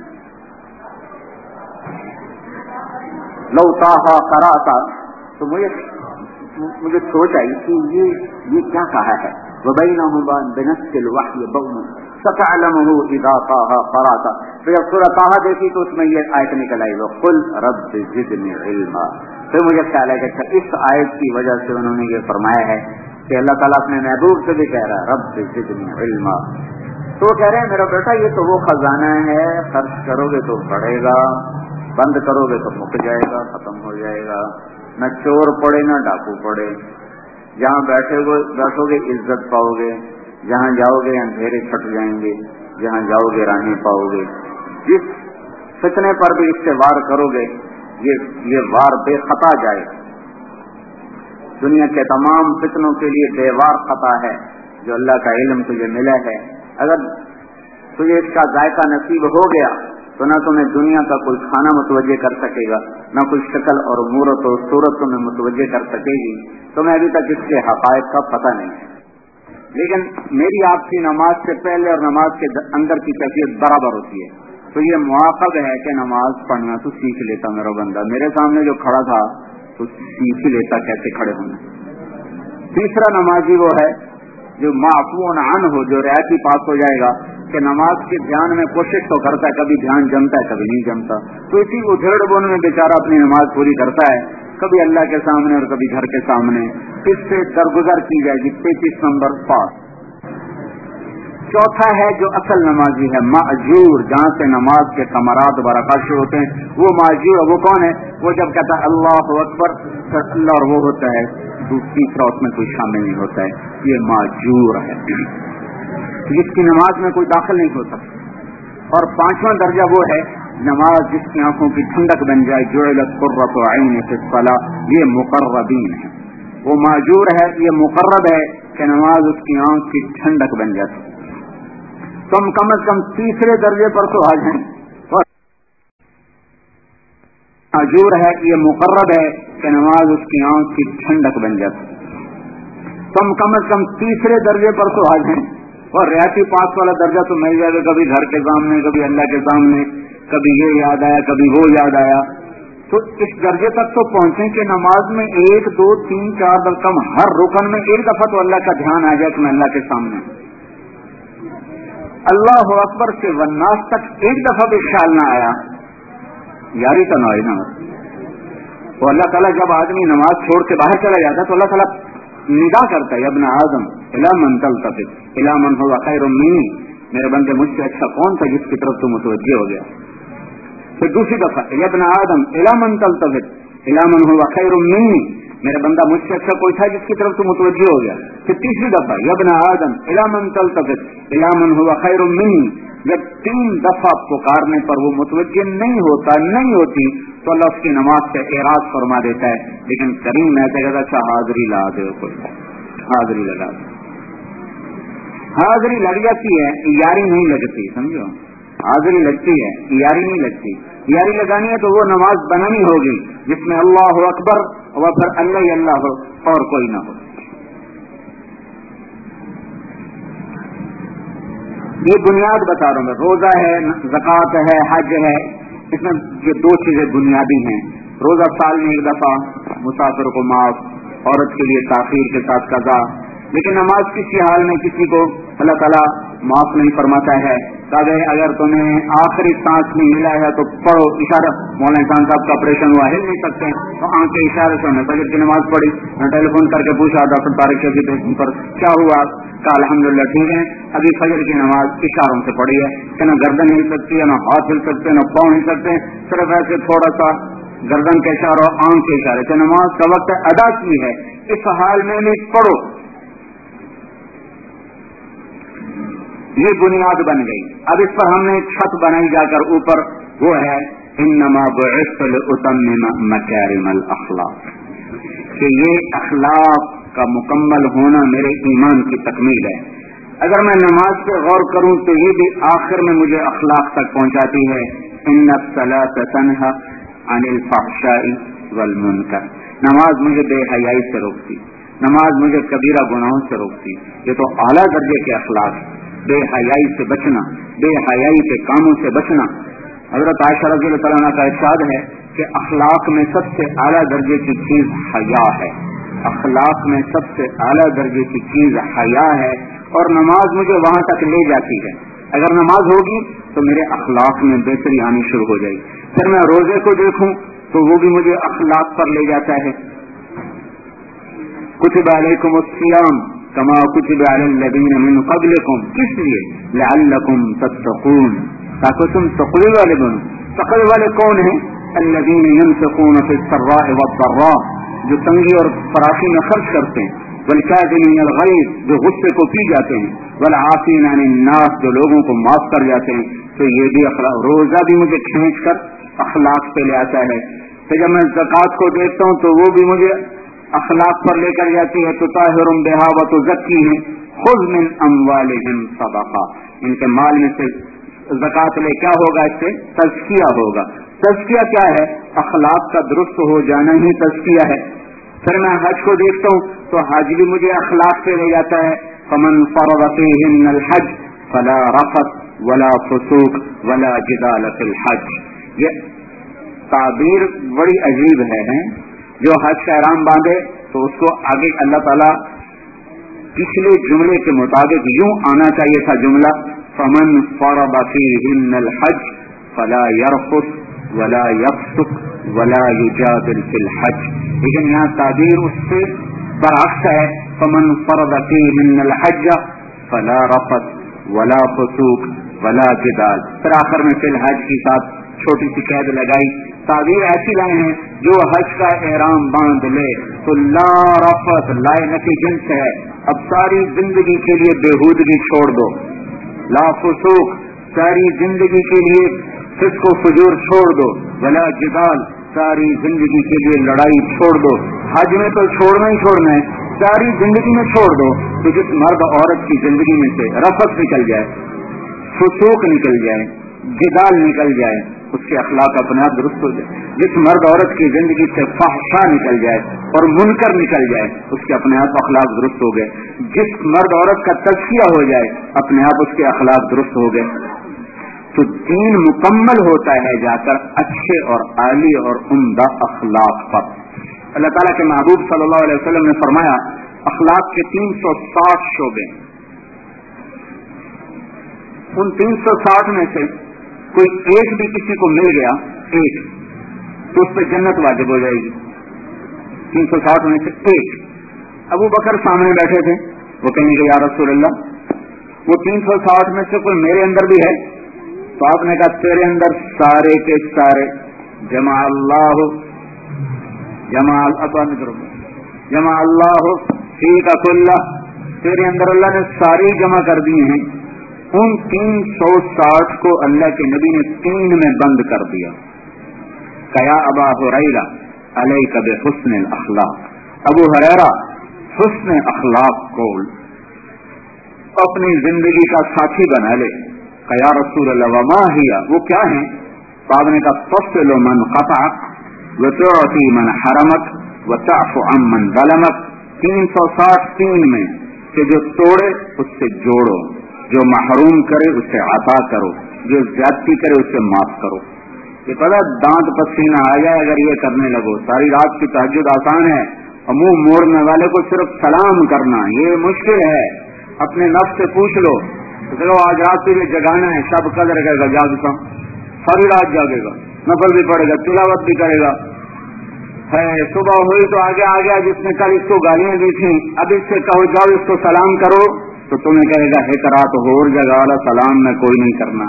لو طٰہٰ قرأت. تو مجھے سوچ آئی کہ یہ کیا کہا ہے. وبینہما بنفس الوحی بون ستعلمہ اذا طٰہٰ قرأت. تو جب سورہ طٰہٰ دیکھی تو اس میں یہ آیت نکل آئی وقل رب زدنی علما. پھر مجھے خیال ہے کہ اس آیت کی وجہ سے انہوں نے یہ فرمایا ہے کہ اللہ تعالیٰ اپنے محبوب سے بھی کہہ رہا ہے رب زدنی علما. تو کہہ رہے ہیں میرا بیٹا یہ تو وہ خزانہ ہے، خرچ کرو گے تو بڑھے گا، بند کرو گے تو مک جائے گا، ختم ہو جائے گا. نہ چور پڑے نہ ڈاکو پڑے. جہاں بیٹھو گے عزت پاؤ گے، جہاں جاؤ گے اندھیرے چھٹ جائیں گے، جہاں جاؤ گے راہیں پاؤ گے. جس فتنے پر بھی اس سے وار کرو گے یہ وار بے خطا جائے. دنیا کے تمام فتنوں کے لیے بے وار خطا ہے جو اللہ کا علم تجھے ملا ہے. اگر تجھے اس کا ذائقہ نصیب ہو گیا تو نہ تمہیں دنیا کا کوئی کھانا متوجہ کر سکے گا، نہ کوئی شکل اور مورت اور صورت تمہیں متوجہ کر سکے گی. تمہیں ابھی تک اس کے حقائق کا پتہ نہیں ہے. لیکن میری آپ کی نماز سے پہلے اور نماز کے اندر کی کیفیت برابر ہوتی ہے. تو یہ مواقب ہے کہ نماز پڑھنا تو سیکھ لیتا میرا بندہ. میرے سامنے جو کھڑا تھا تو سیکھ لیتا کیسے کھڑے ہونا. تیسرا نمازی وہ ہے جو معفو عنہ ہو، جو رعایتی پاس ہو جائے گا کہ نماز کے دھیان میں کوشش تو کرتا ہے، کبھی دھیان جمتا ہے کبھی نہیں جمتا. تو اسی ادھیڑ بن میں بیچارہ اپنی نماز پوری کرتا ہے، کبھی اللہ کے سامنے اور کبھی گھر کے سامنے. کس سے درگزر کی جائے گی؟ 33 نمبر پاس. چوتھا ہے جو اصل نمازی ہے ماجور، جہاں سے نماز کے ثمرات برکات شروع ہوتے ہیں، وہ ماجور وہ کون ہے؟ وہ جب کہتا ہے اللہ اکبر اللہ اور وہ ہوتا ہے تیسرا اس میں کوئی شامل نہیں ہوتا ہے، یہ ماجور ہے جس کی نماز میں کوئی داخل نہیں ہو سکتا۔ اور پانچواں درجہ وہ ہے نماز جس کی آنکھوں کی ٹھنڈک بن جائے، جعلت قرۃ عین فی الصلاۃ، یہ مقربین ہے، وہ ماجور ہے، یہ مقرب ہے کہ نماز اس کی آنکھ کی ٹھنڈک بن جاتی۔ تم کم از کم تیسرے درجے پر تو آ جائیں، اور ماجور ہے یہ مقرب ہے کہ نماز اس کی آنکھ کی ٹھنڈک بن جاتی۔ تم کم از کم تیسرے درجے پر تو آ جائیں، اور ریاتی پاس والا درجہ تو مل جائے گا، کبھی گھر کے سامنے، کبھی اللہ کے سامنے، کبھی یہ یاد آیا، کبھی وہ یاد آیا، تو اس درجے تک تو پہنچیں کہ نماز میں 1 2 3 4 کم ہر رکن میں ایک دفعہ تو اللہ کا دھیان آ جائے کہ میں اللہ کے سامنے ہوں۔ اللہ اکبر سے والناس تک ایک دفعہ بھی خیال نہ آیا، یاری تو نہ ہوئی نا۔ تو اللہ تعالیٰ جب آدمی نماز چھوڑ کے باہر چلا جاتا ہے تو اللہ تعالیٰ ندا کرتا ہے، یا ابن آدم الی من تلتفت الی من هو خیر منی، میرے بندے مجھ سے اچھا کون تھا جس کی طرف تو متوجہ ہو گیا۔ پھر دوسری دفعہ یا ابن آدم الی من تلتفت الی من هو خیر منی، میرا بندہ مجھ سے اچھا کوئی تھا جس کی طرف تو متوجہ ہو گیا۔ پھر تیسری دفعہ یا ابن آدم الی من تلتفت الی من هو خیر منی، جب 3 دفعہ پکارنے پر وہ متوجہ نہیں ہوتا نہیں ہوتی تو اللہ اس کی نماز سے اعراض فرما دیتا ہے، لیکن کریم ایسا کہتا اچھا حاضری لا دو، کوئی حاضری لگا دو۔ حاضری لگ جاتی ہے، یاری نہیں لگتی، سمجھو، حاضری لگتی ہے، یاری نہیں لگتی۔ یاری لگانی ہے تو وہ نماز بنانی ہوگی جس میں اللہ اکبر و پھر اللہ ہی اللہ ہو اور کوئی نہ ہو۔ یہ بنیاد بتا رہا ہوں میں، روزہ ہے، زکوٰۃ ہے، حج ہے، اس میں یہ 2 چیزیں بنیادی ہیں۔ روزہ سال میں 1 دفعہ، مسافر کو معاف، عورت کے لیے تاخیر کے ساتھ قضا، لیکن نماز کسی حال میں کسی کو اللہ تعالیٰ معاف نہیں فرماتا ہے۔ اگر تمہیں آخری سانس میں ملا ہے تو پڑھو، اشارہ، مولانا انسان صاحب کا آپریشن ہوا، ہل نہیں سکتے تو آنکھ کے اشارے سے انہیں فجر کی نماز پڑھی، ٹیلی فون کر کے پوچھا ڈاکٹر طارق کے پر کیا ہوا، کہا الحمدللہ ٹھیک ہے، ابھی فجر کی نماز اشاروں سے پڑھی ہے کہ نہ گردن ہل سکتی ہے، نہ ہاتھ ہل سکتے ہیں، نہ پاؤں ہل سکتے ہیں، صرف ایسے تھوڑا سا گردن کے اشارہ اور آنکھ کے اشارے سے نماز کا وقت ادا کی ہے، اس حال میں نہیں پڑھو۔ یہ بنیاد بن گئی۔ اب اس پر ہم نے ایک چھت بنائی جا کر اوپر، وہ ہے انما بعثت لاتمم مکارم الاخلاق، کہ یہ اخلاق کا مکمل ہونا میرے ایمان کی تکمیل ہے۔ اگر میں نماز پہ غور کروں تو یہ بھی آخر میں مجھے اخلاق تک پہنچاتی ہے۔ ان الصلاۃ تنہی عن الفحشاء والمنکر، نماز مجھے بے حیائی سے روکتی، نماز مجھے کبیرہ گناہوں سے روکتی۔ یہ تو اعلیٰ درجے کے اخلاق، بے حیائی سے بچنا، بے حیائی کے کاموں سے بچنا۔ حضرت عائشہ رضی اللہ تعالیٰ عنہ کا ارشاد ہے کہ اخلاق میں سب سے اعلیٰ درجے کی چیز حیا ہے، اخلاق میں سب سے اعلیٰ درجے کی چیز حیا ہے، اور نماز مجھے وہاں تک لے جاتی ہے۔ اگر نماز ہوگی تو میرے اخلاق میں بہتری آنی شروع ہو جائے گی۔ پھر میں روزے کو دیکھوں تو وہ بھی مجھے اخلاق پر لے جاتا ہے۔ کتب علیکم الصیام کما کتب علی الذین من قبلکم، کس لیے؟ لعلکم تتقون، تاکہ تم تقوی والے بنو۔ تقوی والے کون ہیں؟ الذین ينفقون فی السراء والضراء، جو تنگی اور فراخی میں خرچ کرتے ہیں، والکاظمین الغیظ، جو غصے کو پی جاتے ہیں، والعافین عن الناس، جو لوگوں کو معاف کر جاتے ہیں۔ تو یہ بھی اخلاق، روزہ بھی مجھے کھینچ کر اخلاق پہ لے آتا ہے۔ پھر جب میں زکوٰۃ کو دیکھتا ہوں تو وہ بھی مجھے اخلاق پر لے کر جاتی ہے۔ تطہرہم بہا وتزکیہم خذ من اموالہم صدقہ، ان کے مال میں سے زکوٰۃ لے، کیا ہوگا؟ اس سے تزکیہ ہوگا۔ تزکیہ کیا ہے؟ اخلاق کا درست ہو جانا ہی تزکیہ ہے۔ پھر میں حج کو دیکھتا ہوں تو حج بھی مجھے اخلاق پہ لے جاتا ہے۔ فمن فرض فیہن الحج فلا رفث ولا فسوق ولا جدال فی الحج۔ یہ تعبیر بڑی عجیب ہے، جو حج کا احرام باندھے تو اس کو آگے اللہ تعالیٰ پچھلے جملے کے مطابق یوں آنا چاہیے تھا جملہ، فمن فرض فیہن الحج فلا یرفث ولا یفسق ولا یجادل فی الحج، لیکن یہاں تعبیر اس سے برعکس ہے، فمن فرض فیہن الحج فلا رفث वला फसूक वला जिदाल। फिर आखिर में फिल हज की साथ छोटी सी कैद लगाई। ताबीर ऐसी लाए हैं जो हज का एहराम बांध ले तो ला रफत लाए नकी जिन्स है, अब सारी जिंदगी के लिए बेहूदगी छोड़ दो। ला फसूक सारी जिंदगी के लिए फिस्को फजूर छोड़ दो। वला जिदाल सारी जिंदगी के लिए लड़ाई छोड़ दो। हज में तो छोड़ना ही छोड़ना है, सारी जिंदगी में छोड़ दो। तो जिस मर्द औरत की जिंदगी में से रफत निकल जाए, फसूक निकल जाए, जिदाल निकल जाए, उसके अखलाक अपने आप दुरुस्त हो जाए। जिस मर्द औरत की जिंदगी से फाहशा निकल जाए और मुनकर निकल जाए, उसके अपने आप अखलाक दुरुस्त हो गए। जिस मर्द औरत का तज़किया हो जाए, अपने आप उसके अखलाक दुरुस्त हो गए। तो दीन मुकम्मल होता है जाकर अच्छे और आली और उम्दा अखलाक पर। अल्लाह ताला के महबूब सल्लल्लाहु अलैहि वसल्लम ने फरमाया, अखलाक के 360 शोबे, उन 360 में से कोई एक भी किसी को मिल गया, एक, तो उस पर जन्नत वाजिब हो जाएगी। 360 में से एक। अबू बकर सामने बैठे थे, वो कहेंगे या रसूल अल्लाह, वो 360 में से कोई मेरे अंदर भी है? तो आपने कहा तेरे अंदर सारे के सारे जमा अल्लाह फीक कुल्ला, तेरे अंदर अल्लाह ने सारे जमा कर दिए हैं। उन 360 को अल्लाह के नबी ने 3 में बंद कर दिया। कया अबा हुरैरा अलैका बिहुस्निल अखलाक, अबू हुरैरा हुस्न अखलाक को अपनी जिंदगी का साथी बना ले। कया रसूल अल्लाह वमा हिया, वो क्या है? तो आपने कहा तस्लु मन क़तअक व तुअती मन हरमक व तअफु अम्मन ज़लमक। 360 में कि जो तोड़े उससे जोड़ो, जो महरूम करे उससे अता करो, जो ज्यादती करे उससे माफ करो। ये पता दांत पसीना आ जाए अगर ये करने लगो। सारी रात की तहज्जुद आसान है और मुंह मोड़ने वाले को सिर्फ सलाम करना ये मुश्किल है। अपने नफ्स से पूछ लो, तो चलो आज रात तुझे जगाना है, शब कदर करेगा, जागता सारी रात जागेगा, नफल भी पड़ेगा, तिलावत भी करेगा। है सुबह हुई तो आगे आ गया जिसने कल इसको गालियां दी थी, अब इससे कहो जाओ इसको सलाम करो, तो तुम्हें कहेगा है करा तो होर जगह वाला सलाम में कोई नहीं करना।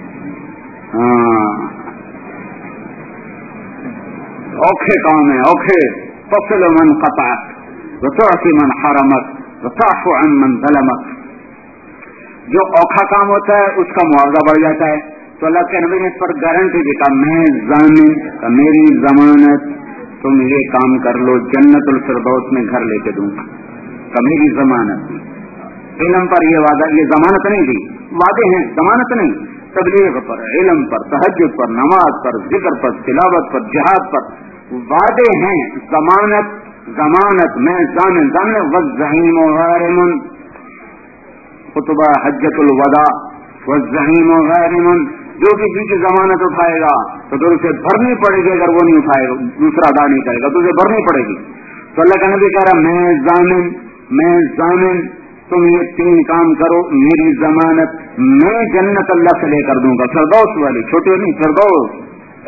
औखे काम है, औखे। फस्ल मन क़तअक व तुअती मन हरमक व तअफु अम्मन ज़लमक। जो औखा काम होता है उसका मुआवजा बढ़ जाता है। तो अल्लाह के नबी ने इस पर गारंटी दी, का मैं ज़ामिन, का मेरी जमानत, तुम ये काम कर लो जन्नतुल फिरदौस में घर लेके दूंगा, का मेरी जमानत। इल्म पर ये वादा, ये जमानत नहीं दी, वादे हैं, जमानत नहीं। तबलीग पर, इल्म पर, तहज्जुद पर, नमाज पर, जिक्र पर, तिलावत पर, जिहाद पर वादे हैं। जमानत मैं ज़ामिन, ज़ामिन वज़्ज़हीम ग़ारिमुन, खुतबा हज्जतुल वदा वज़्ज़हीम ग़ारिमुन। जो किसी की जमानत उठाएगा तो फिर उसे भरनी पड़ेगी, अगर वो नहीं उठाएगा, दूसरा अदा नहीं करेगा तो उसे भरनी पड़ेगी। तो अल्लाह का नबी कह रहा मैं ज़ामिन, तुम ये 3 काम करो, मेरी जमानत, मैं जन्नत अल्लाह से लेकर दूंगा, फिरदौस वाली, छोटी नहीं, फिरदौस।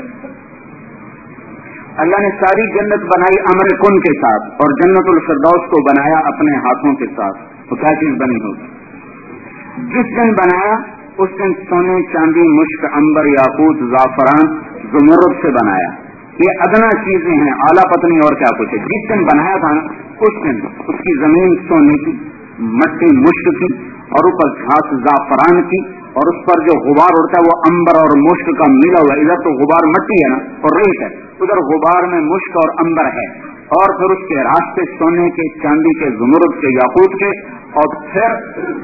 अल्लाह ने सारी जन्नत बनाई अमर कुन के साथ और जन्नतुल फिरदौस को बनाया अपने हाथों के साथ। तो क्या चीज बनी होगी? जिस दिन बनाया उस दिन सोने, चांदी, मुश्क, अंबर, याकूत, जाफरान, ज़ुमरुद से बनाया। ये अदना चीजें हैं, आला पत्नी और क्या कुछ है। जिस दिन बनाया था उस दिन उसकी जमीन सोने की, मट्टी मुश्क की और ऊपर घास जाफरान की, और उस पर जो गुबार उड़ता है वो अंबर और मुश्क का मिला हुआ। इधर तो गुबार मट्टी है ना और रेत है, उधर गुबार में मुश्क और अंबर है, और फिर उसके रास्ते सोने के, चांदी के, ज़ुमरुद के, याकूत के, और फिर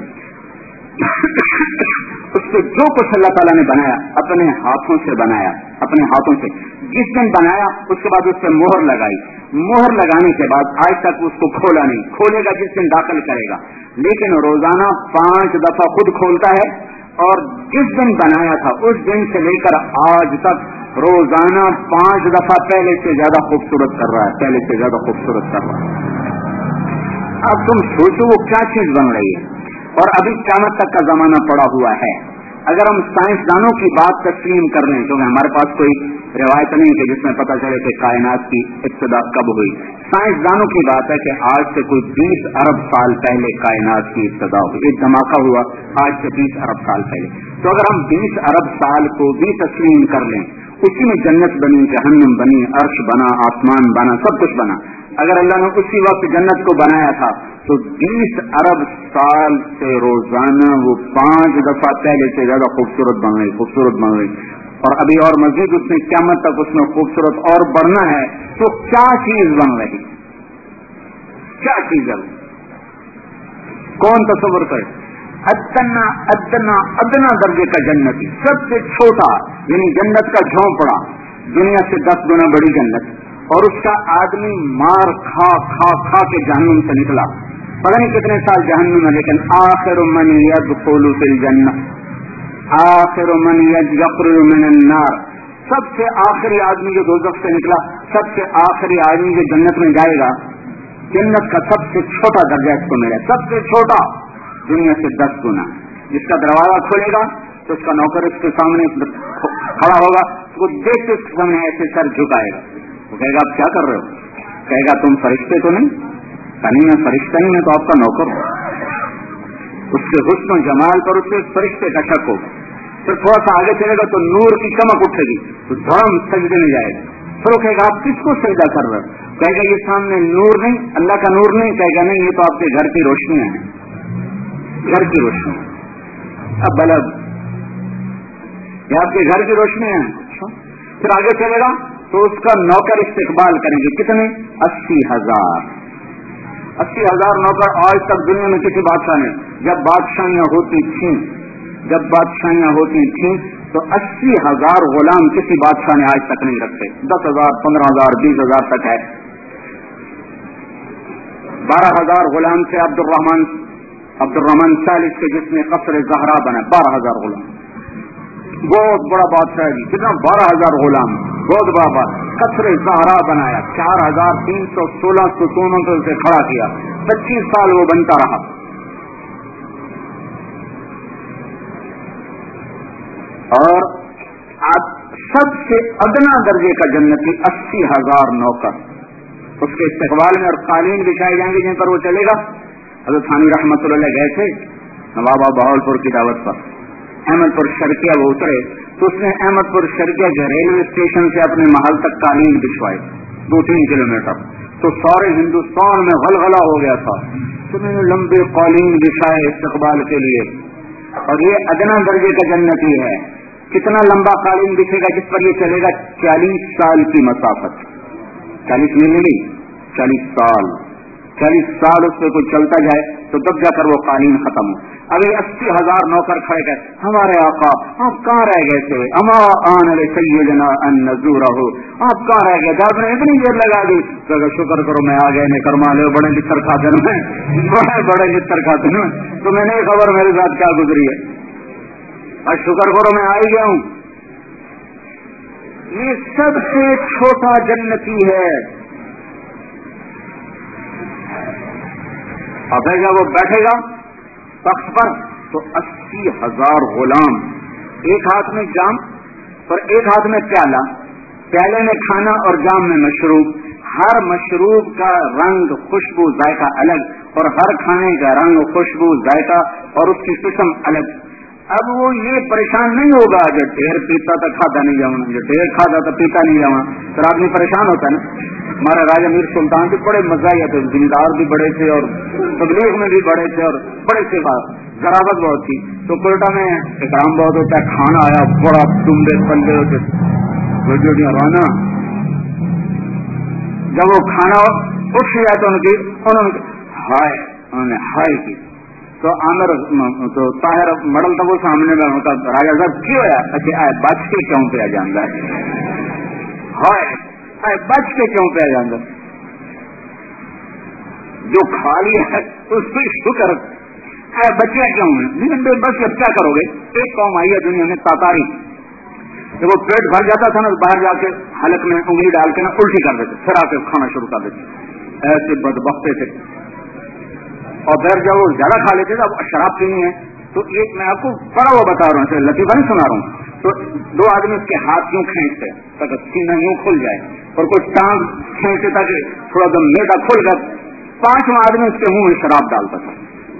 उसके जो कुछ अल्लाह ताला ने बनाया अपने हाथों से बनाया, अपने हाथों से। जिस दिन बनाया उसके बाद उस पर मोहर लगाई। मोहर लगाने के बाद आज तक उसको खोला नहीं, खोलेगा जिस दिन दाखिल करेगा, लेकिन रोजाना 5 दफा खुद खोलता है। और जिस दिन बनाया था उस दिन से लेकर आज तक रोजाना 5 दफा पहले से ज्यादा खूबसूरत कर रहा है, पहले से ज्यादा खूबसूरत कर रहा है। अब तुम सोचो वो क्या चीज बन रही है, और अभी क़यामत तक का जमाना पड़ा हुआ है। اگر ہم سائنسدانوں کی بات تسلیم کر لیں، کیونکہ ہمارے پاس کوئی روایت نہیں کہ جس میں پتہ چلے کہ کائنات کی ابتدا کب ہوئی، سائنسدانوں کی بات ہے کہ آج سے کوئی 20 ارب سال پہلے کائنات کی ابتدا ہوئی، ایک دھماکہ ہوا آج سے 20 ارب سال پہلے. تو اگر ہم 20 ارب سال کو بھی تسلیم کر لیں، اسی میں جنت بنی، جہنم بنی، عرش بنا، آسمان بنا، سب کچھ بنا. اگر اللہ نے اسی وقت جنت کو بنایا تھا تو 20 ارب سال سے روزانہ وہ 5 دفعہ پہلے سے زیادہ خوبصورت بن گئی، اور ابھی اور مزید اس میں قیامت تک اس میں خوبصورت اور بڑھنا ہے. تو کیا چیز بن رہی، کیا چیز ہے، کون تصور کرے؟ ادنا درجے کا جنتی، سب سے چھوٹا، یعنی جنت کا جھونپڑا، دنیا سے 10 گنا بڑی جنت، اور اس کا آدمی مار کھا کھا کھا کے جہنم سے نکلا، پتہ نہیں کتنے سال جہنم میں، لیکن آخر من يدخل في الجنہ، آخر من يخرج من النار، سب سے آخری آدمی جو دوزخ سے نکلا، سب سے آخری آدمی جو جنت میں جائے گا، جنت کا سب سے چھوٹا درجہ اس کو ملے، سب سے چھوٹا، دنیا سے 10 گنا. جس کا دروازہ کھولے گا تو اس کا نوکر اس کے سامنے کھڑا ہوگا، وہ دیکھ کے اس کے سامنے ایسے سر جھکائے گا، وہ کہے گا آپ کیا کر رہے ہو؟ کہے گا تم فرشتے تو نہیں؟ نہیں میں فرشتہ نہیں، میں تو آپ کا نوکر ہوں. اس کے حسن و جمال پر اس سے فرشتے کا شک ہوگا. پھر تھوڑا سا آگے چلے گا تو نور کی چمک اٹھے گی، تو دھڑم سجدے میں جائے گا. پھر وہ کہے گا آپ کس کو سجدہ کر رہے ہو؟ کہے گا یہ سامنے نور نہیں، اللہ کا نور نہیں. کہے گا نہیں، یہ تو آپ کے گھر کی روشنیاں ہیں، گھر کی روشنی. اب بلب یہ آپ کے گھر کی روشنیاں ہیں. پھر آگے چلے گا تو اس کا نوکر استقبال کریں گے، کتنے؟ 80,000 نوکر. آج تک دنیا میں کسی بادشاہ نے، جب بادشاہیاں ہوتی تھیں تو 80,000 غلام کسی بادشاہ نے آج تک نہیں رکھتے. 10,000 15,000 20,000 تک ہے. 12,000 غلام تھے عبد الرحمن ثالث کے، جس نے قصر زہرا بنا. 12,000 غلام، بہت بڑا بادشاہ جی. کتنا؟ 12,000 غلام، بہت بڑا بادشاہ. قصر زہرا بنایا، 4,316 ستونوں سے اسے کھڑا کیا. 25 سال وہ بنتا رہا. اور سب سے ادنا درجے کا جنتی 80,000 نوکر اس کے استقبال میں، اور قالین بچھائے جائیں گے جن پر وہ چلے گا. حضرت ثانی رحمۃ اللہ علیہ گئے تھے نواب بہاول پور کی دعوت پر، احمد پور شرقیہ وہ اترے تو اس نے احمد پور شرقیہ کے ریلوے اسٹیشن سے اپنے محل تک قالین بچھوائے 2-3 کلومیٹر. تو سارے ہندوستان میں غلغلہ ہو گیا تھا. تو میں نے لمبے قالین بچھائے استقبال کے لیے. اور یہ ادنا درجے کا جنتی ہے. کتنا لمبا قالین بچھے گا جس پر یہ چلے گا؟ 40 سال کی مسافت. 40 میل نہیں، 40 سال. 40 سال اس پہ کوئی چلتا جائے تو تب جا کر وہ قالین ختم ہو. ابھی 80,000 نوکر کھڑے گئے، ہمارے آقا آپ کہاں رہ گئے تھے؟ اما آن سیدنا ان نزورہ، آپ کہاں رہ گئے تھے؟ آپ نے اتنی دیر لگا دی. تو شکر کرو میں آ گئے، نہیں کرما لے، بڑے لطر کھاتے میں، بڑے لطر کھاتے میں. تو میں نہیں خبر میرے ساتھ کیا گزری ہے، اور شکر کرو میں آ ہی گیا ہوں. یہ سب سے چھوٹا جنتی ہے. اب جب وہ بیٹھے گا تخت پر تو 80,000 غلام، ایک ہاتھ میں جام اور ایک ہاتھ میں پیالہ، پیالے میں کھانا اور جام میں مشروب. ہر مشروب کا رنگ، خوشبو، ذائقہ الگ، اور ہر کھانے کا رنگ، خوشبو، ذائقہ اور اس کی قسم الگ. اب وہ یہ پریشان نہیں ہوگا جو ڈھیر پیتا تھا کھاتا نہیں جاؤں، جو ڈھیر کھاتا تھا پیتا نہیں جاؤں. پھر آدمی پریشان ہوتا ہے نا. ہمارا راجا میر سلطان بھی بڑے مزاحیہ تھے، زمیندار بھی بڑے تھے اور تبلیغ میں بھی بڑے تھے اور بڑے سے ذراوت بہت تھی. تو کوئٹہ میں اکرام بہت ہوتا ہے. کھانا آیا بڑا ٹمبے پلے ہوتے رانا. جب وہ کھانا اٹھ گیا تو انہوں نے ہائے کی. تو عامر تو طاہر مڈل تھا وہ سامنے میں ہوتا. راجا صاحب کیوں ہے؟ اچھا بچ کے کیوں پہ جانا ہے؟ ہائے بچ کے کیوں پہ جانا؟ جو کھا لیا ہے اس پہ شکر. بچیاں کیوں ہیں؟ بس اب کیا کرو گے. ایک قوم آئی ہے دنیا میں تاتاری، جب وہ پیٹ بھر جاتا تھا نا باہر جا کے حلق میں انگلی ڈال کے نا الٹی کر دیتے، پھر آ کے کھانا شروع کر دیتے. ایسے بدبختے تھے. اور پھر جب وہ زیادہ کھا لیتے تھے، اب شراب پینی ہے تو یہ میں آپ کو پڑا ہوا بتا رہا ہوں، لطیفہ نہیں سنا رہا ہوں. تو دو آدمی اس کے ہاتھ یوں کھینچتے تاکہ سینہ یوں کھل جائے، اور کوئی ٹانگ کھینچتے تاکہ تھوڑا دم میدا کھل گیا. 5واں آدمی اس کے منہ میں شراب ڈالتا تھا.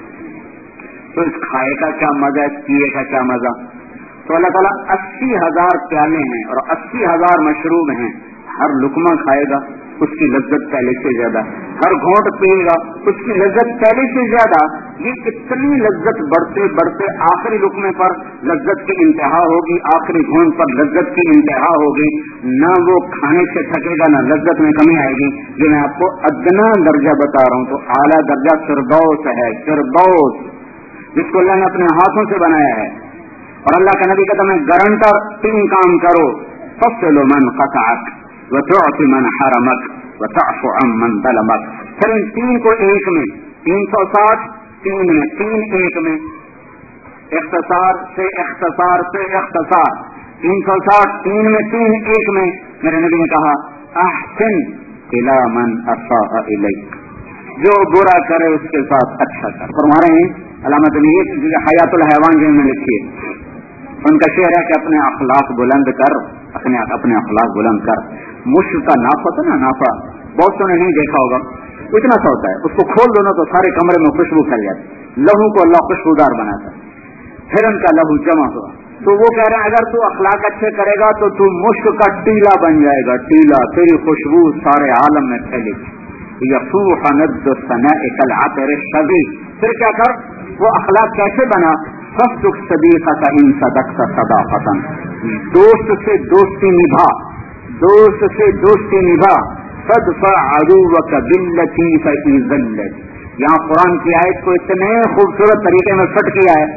تو اس کھائے کا کیا مزہ ہے، اس پیے کا کیا مزہ. تو اللہ تعالیٰ 80,000 پیالے ہیں اور 80,000 مشروب ہیں. ہر لقمہ کھائے گا اس کی لذت پہلے سے زیادہ، ہر گھونٹ پیے گا اس کی لذت پہلے سے زیادہ. یہ اتنی لذت بڑھتے بڑھتے آخری لقمے پر لذت کی انتہا ہوگی، آخری گھونٹ پر لذت کی انتہا ہوگی. نہ وہ کھانے سے تھکے گا، نہ لذت میں کمی آئے گی. یہ میں آپ کو ادنا درجہ بتا رہا ہوں. تو اعلیٰ درجہ فردوس ہے، فردوس، جس کو اللہ نے اپنے ہاتھوں سے بنایا ہے. اور اللہ کا نبی کہتا ہے گارنٹر 3 کام کرو، تصل من قطعک وتعطي من حرمك وتعفو عن من ظلمك. پھر ان 3 کو ایک میں 360 3 میں 3 ایک میں، اختصار سے اختصار سے اختصار. 360 3 میں 3 ایک میں. میرے نبی نے کہا احسن الى من اساء الیک، جو برا کرے اس کے ساتھ اچھا کر. فرما رہے ہیں علامہ یہ حیات الحیوان جن میں لکھی ہے، ان کا شعر ہے کہ اپنے اخلاق بلند کر، اپنے اخلاق بلند کر. مشک کا نافہ تھا نا، نافہ بہت سو نے نہیں دیکھا ہوگا، اتنا سا ہوتا ہے. اس کو کھول دو نا تو سارے کمرے میں خوشبو پھیل جاتی. لہو کو اللہ خوشبودار بناتا ہے. ہرن کا لہو جمع ہوا. تو وہ کہہ رہے ہیں اگر تو اخلاق اچھے کرے گا تو تو مشک کا ٹیلا بن جائے گا. ٹیلا، تیری خوشبو سارے عالم میں پھیلے گی. یفوح ند الثناء کالعطر الشبیہ. پھر کیا کر، وہ اخلاق کیسے بنا؟ فصدق صدیقک ان صدقت صداقۃ، دوست سے دوستی نبھا، دوست سے دوستی نبھا. فادفع عدوک باللتی فإن ذلت. یہاں قرآن کی آیت کو اتنے خوبصورت طریقے میں فٹ کیا ہے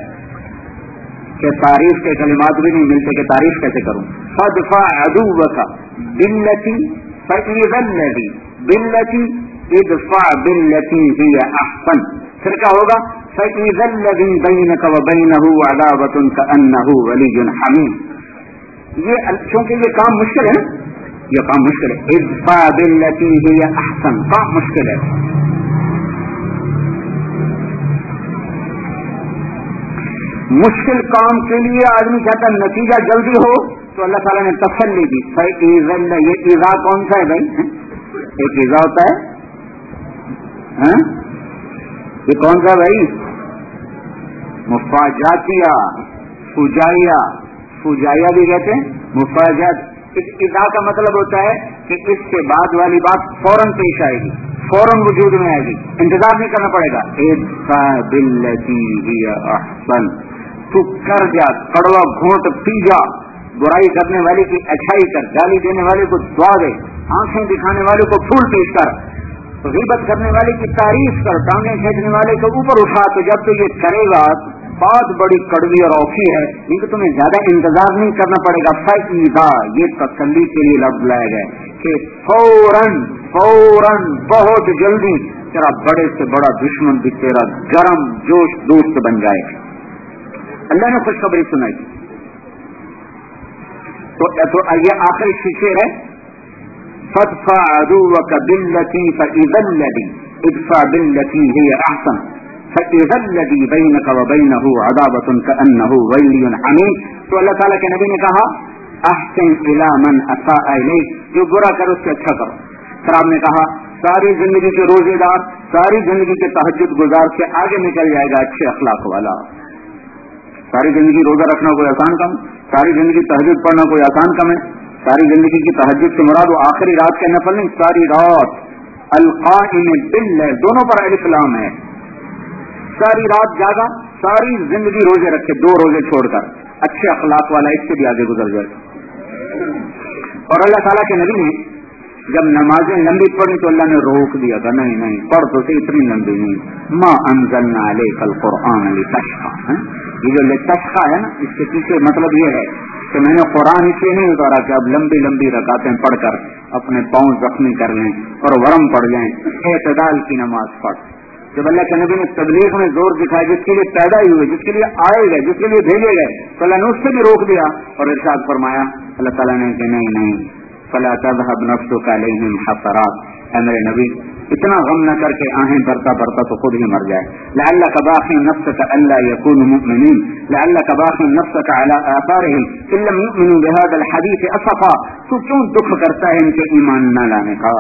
کہ تعریف کے کلمات بھی نہیں ملتے کہ تعریف کیسے کروں. فادفع عدوک باللتی فإن ذلت، باللتی ادفع باللتی ہی احسن. پھر کیا ہوگا؟ فإذا الذي بينك وبينه عداوة كأنه ولي حميم. یہ چونکہ یہ کام مشکل ہے، یہ کام مشکل ہے. ادفع باللتی ہی احسن، کام مشکل ہے. مشکل کام کے لیے آدمی چاہتا ہے نتیجہ جلدی ہو، تو اللہ تعالیٰ نے تسلی دی. فإذا، یہ ایذا کون سا ہے بھائی؟ ایک ایذا ہوتا ہے، یہ کون سا بھائی؟ مفاجاتیہ، فجائیہ، فجائیہ بھی کہتے ہیں، مفاجات. اذا کا مطلب ہوتا ہے کہ اس کے بعد والی بات فوراً پیش آئے گی، فوراً وجود میں آئے گی، انتظار نہیں کرنا پڑے گا. ادفع باللتی ہی احسن، تو کر جا، کڑوا گھونٹ پی جا. برائی کرنے والے کی اچھائی کر، گالی دینے والے کو دعا دے، آنکھیں دکھانے والے کو پھول پیش کر، غیبت کرنے والے کی تعریف کر، ٹانگیں کھینچنے والے کو اوپر اٹھا. تو جب تو یہ کرے گا بات بڑی کڑوی اور اوکھی ہے، لیکن تمہیں زیادہ انتظار نہیں کرنا پڑے گا. فإذا، یہ تسلی کے لیے لفظ لائے گئے کہ فوراً فوراً، بہت جلدی تیرا بڑے سے بڑا دشمن بھی تیرا گرم جوش دوست بن جائے. اللہ نے خوشخبری سنائی. تو یہ آخری شعر ہے، فادفع عدوک باللتی فإذا الذی، ادفع باللتی ہی احسن فإذا الذی بینک وبینہ عداوۃ کأنہ ولی حمیم. تو اللہ تعالیٰ کے نبی نے کہا احسن الی من اساء الیک، جو برا کرو اس سے اچھا کرو. پھر آپ نے کہا ساری زندگی کے روزے دار، ساری زندگی کے تہجد گزار سے آگے نکل جائے گا اچھے اخلاق والا. ساری زندگی روزہ رکھنا کوئی آسان کام، ساری زندگی تہجد پڑھنا کوئی آسان کام ہے. ساری زندگی کی تہجد سے مراد وہ آخری رات کے نفل نہیں، ساری رات. القائم باللیل، دونوں پر الف لام ہے. ساری رات جاگا، ساری زندگی روزے رکھے، 2 روزے چھوڑ کر، اچھے اخلاق والا اس سے بھی آگے گزر جائے. اور اللہ تعالیٰ کے نبی نے جب نمازیں لمبی پڑھی تو اللہ نے روک دیا تھا، نہیں نہیں پڑھ تو سے اتنی لمبی نہیں. ما انزلنا علیک القرآن لتشقى. یہ جو لتشقى ہے نا، اس کے پیچھے مطلب یہ ہے کہ میں نے قرآن اس لیے نہیں اتارا کہ اب لمبی لمبی رکعتیں پڑھ کر اپنے پاؤں زخمی کر لیں اور ورم پڑ جائیں. اعتدال کی نماز پڑھ. جب اللہ کے نبی نے تبلیغ میں زور دکھایا، جس کے لیے پیدا ہی ہوئے، جس کے لیے آئے گئے، جس کے لیے بھیجے گئے، تو اللہ نے اس سے بھی روک دیا اور ارشاد فرمایا اللہ تعالیٰ نے کہ نہیں نہیں، فلا تذهب نفسك عليهم حسرات. اے میرے نبی اتنا غم نہ کر کے آہیں بھرتا بھرتا تو خود ہی مر جائے. لعلک باخع نفسک الا یکونوا مؤمنین لعلک باخع نفسک علی آثارهم ان لم یؤمنوا بهذا الحدیث اسفا. تو کیوں دکھ کرتا ہے ان کے ایمان نہ لانے کا؟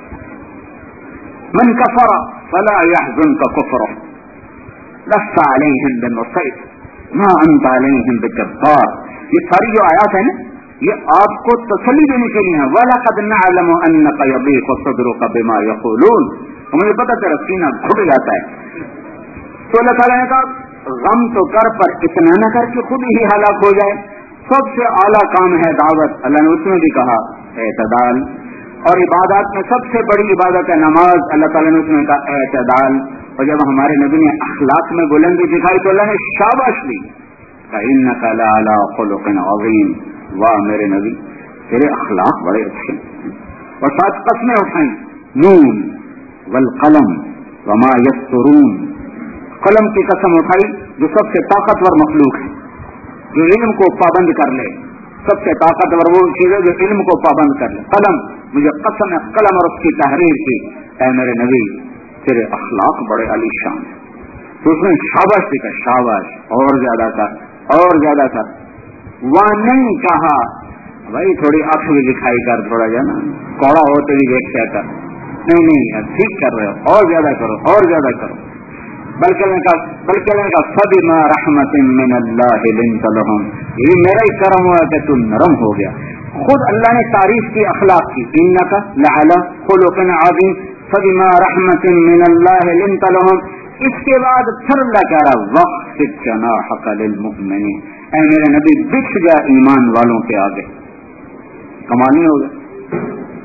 من کفر فلا يحزنک کفرہ لست علیہم بمسیطر ما انت علیہم بجبار. یہ ساری جو آیات ہیں نا یہ آپ کو تسلی دینے کے لیے ہے. وَلَقَدْ نَعْلَمُ أَنَّكَ يَضِيقُ صَدْرُكَ بِمَا يَقُولُونَ. مجھے پتا تیرا سینہ گھٹ جاتا ہے. تو اللہ تعالیٰ نے کہا غم تو کر پر اتنا نہ کر کے خود ہی ہلاک ہو جائے. سب سے اعلیٰ کام ہے دعوت. اللہ نے اس میں بھی کہا اعتدال. اور عبادات میں سب سے بڑی عبادت ہے نماز. اللہ تعالیٰ نے اس میں کہا اعتدال. اور جب ہمارے نبی نے اخلاق میں بلندی دکھائی تو اللہ نے شاباش دی. إِنَّكَ لَعَلَىٰ خُلُقٍ عَظِيمٍ. واہ میرے نبی تیرے اخلاق بڑے اچھے. اور ساتھ قسمیں اٹھائیں نون والقلم وما یسطرون. قلم کی قسم اٹھائی جو سب سے طاقتور مخلوق ہے, جو علم کو پابند کر لے. سب سے طاقتور وہ چیز ہے جو علم کو پابند کر لے. قلم, مجھے قسم ہے قلم اور اس کی تحریر کی. اے میرے نبی تیرے اخلاق بڑے عالی شان ہیں. تو اس نے شاباش دی کہا شاباش اور زیادہ کر اور زیادہ کر. وہاں نہیں کہا بھائی تھوڑی آنکھ بھی دکھائی کر, تھوڑا جا نا کوڑا ہو تو بھی دیکھ کیا کر. نہیں ٹھیک کر رہے ہو اور زیادہ کرو اور زیادہ کرو. بلکہ نے کہا فبما رحمت من اللہ لنت لهم. یہ میرا ہی کرم ہوا کہ تو نرم ہو گیا. خود اللہ نے تعریف کی اخلاق کی. انک لعلی خلق عظیم فبما رحمت من اللہ لنت لهم. اس کے بعد پھر اللہ کہہ رہا وقت جناحک للمؤمنین. اے میرے نبی بچھ جا ایمان والوں کے آگے. کمال نہیں ہوگا.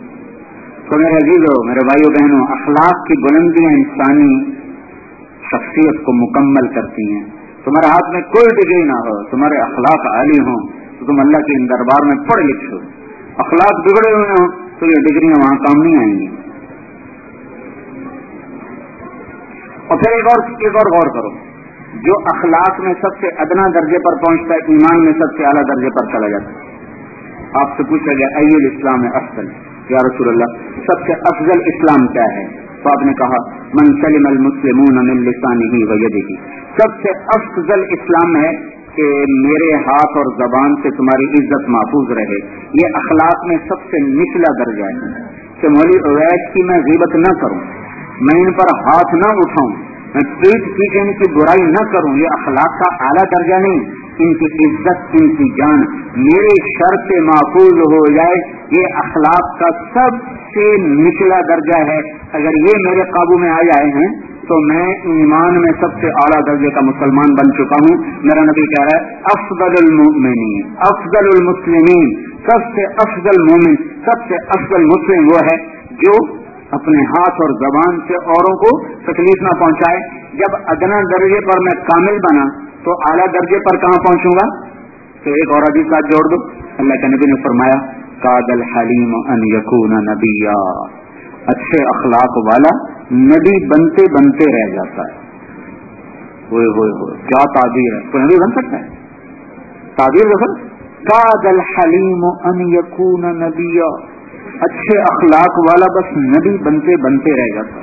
تو میرے عزیزو میرے بھائیو بہنوں, اخلاق کی بلندیاں انسانی شخصیت کو مکمل کرتی ہیں. تمہارے ہاتھ میں کوئی ڈگری نہ ہو, تمہارے اخلاق عالی ہوں تو تم اللہ کے دربار میں پڑھ لکھ ہو. اخلاق بگڑے ہوئے ہوں تو یہ ڈگریاں وہاں کام نہیں آئیں گی. اور پھر ایک اور غور کرو, جو اخلاق میں سب سے ادنا درجے پر پہنچتا ہے ایمان میں سب سے اعلیٰ درجے پر چلا جاتا ہے. آپ سے پوچھا گیا ای الاسلام افضل, یا رسول اللہ سب سے افضل اسلام کیا ہے؟ تو آپ نے کہا من سلم المسلمون من لسانه ویده. سب سے افضل اسلام ہے کہ میرے ہاتھ اور زبان سے تمہاری عزت محفوظ رہے. یہ اخلاق میں سب سے نچلا درجہ ہے کہ مولوی اویس کی میں غیبت نہ کروں, میں ان پر ہاتھ نہ اٹھاؤں, میں پیٹ پیچھے ان کی برائی نہ کروں. یہ اخلاق کا اعلیٰ درجہ نہیں. ان کی عزت, ان کی جان میرے شر سے محفوظ ہو جائے, یہ اخلاق کا سب سے نچلا درجہ ہے. اگر یہ میرے قابو میں آ جائے ہیں تو میں ایمان میں سب سے اعلیٰ درجے کا مسلمان بن چکا ہوں. میرا نبی کہہ رہا ہے افضل المؤمنین افضل المسلمین. سب سے افضل مومن, سب سے افضل مسلم وہ ہے جو اپنے ہاتھ اور زبان سے اوروں کو تکلیف نہ پہنچائے. جب ادنا درجے پر میں کامل بنا تو اعلیٰ درجے پر کہاں پہنچوں گا؟ تو ایک اور حدیث ساتھ جوڑ دو. اللہ کے نبی نے فرمایا کاد الحلیم ان یکون نبیا. اچھے اخلاق والا نبی بنتے بنتے رہ جاتا ہے. کیا تعبیر ہے, تو نبی بن سکتا ہے. تعبیر دیکھو, کاد الحلیم ان یکون نبیا. اچھے اخلاق والا بس نبی بنتے بنتے رہ جاتا ہے.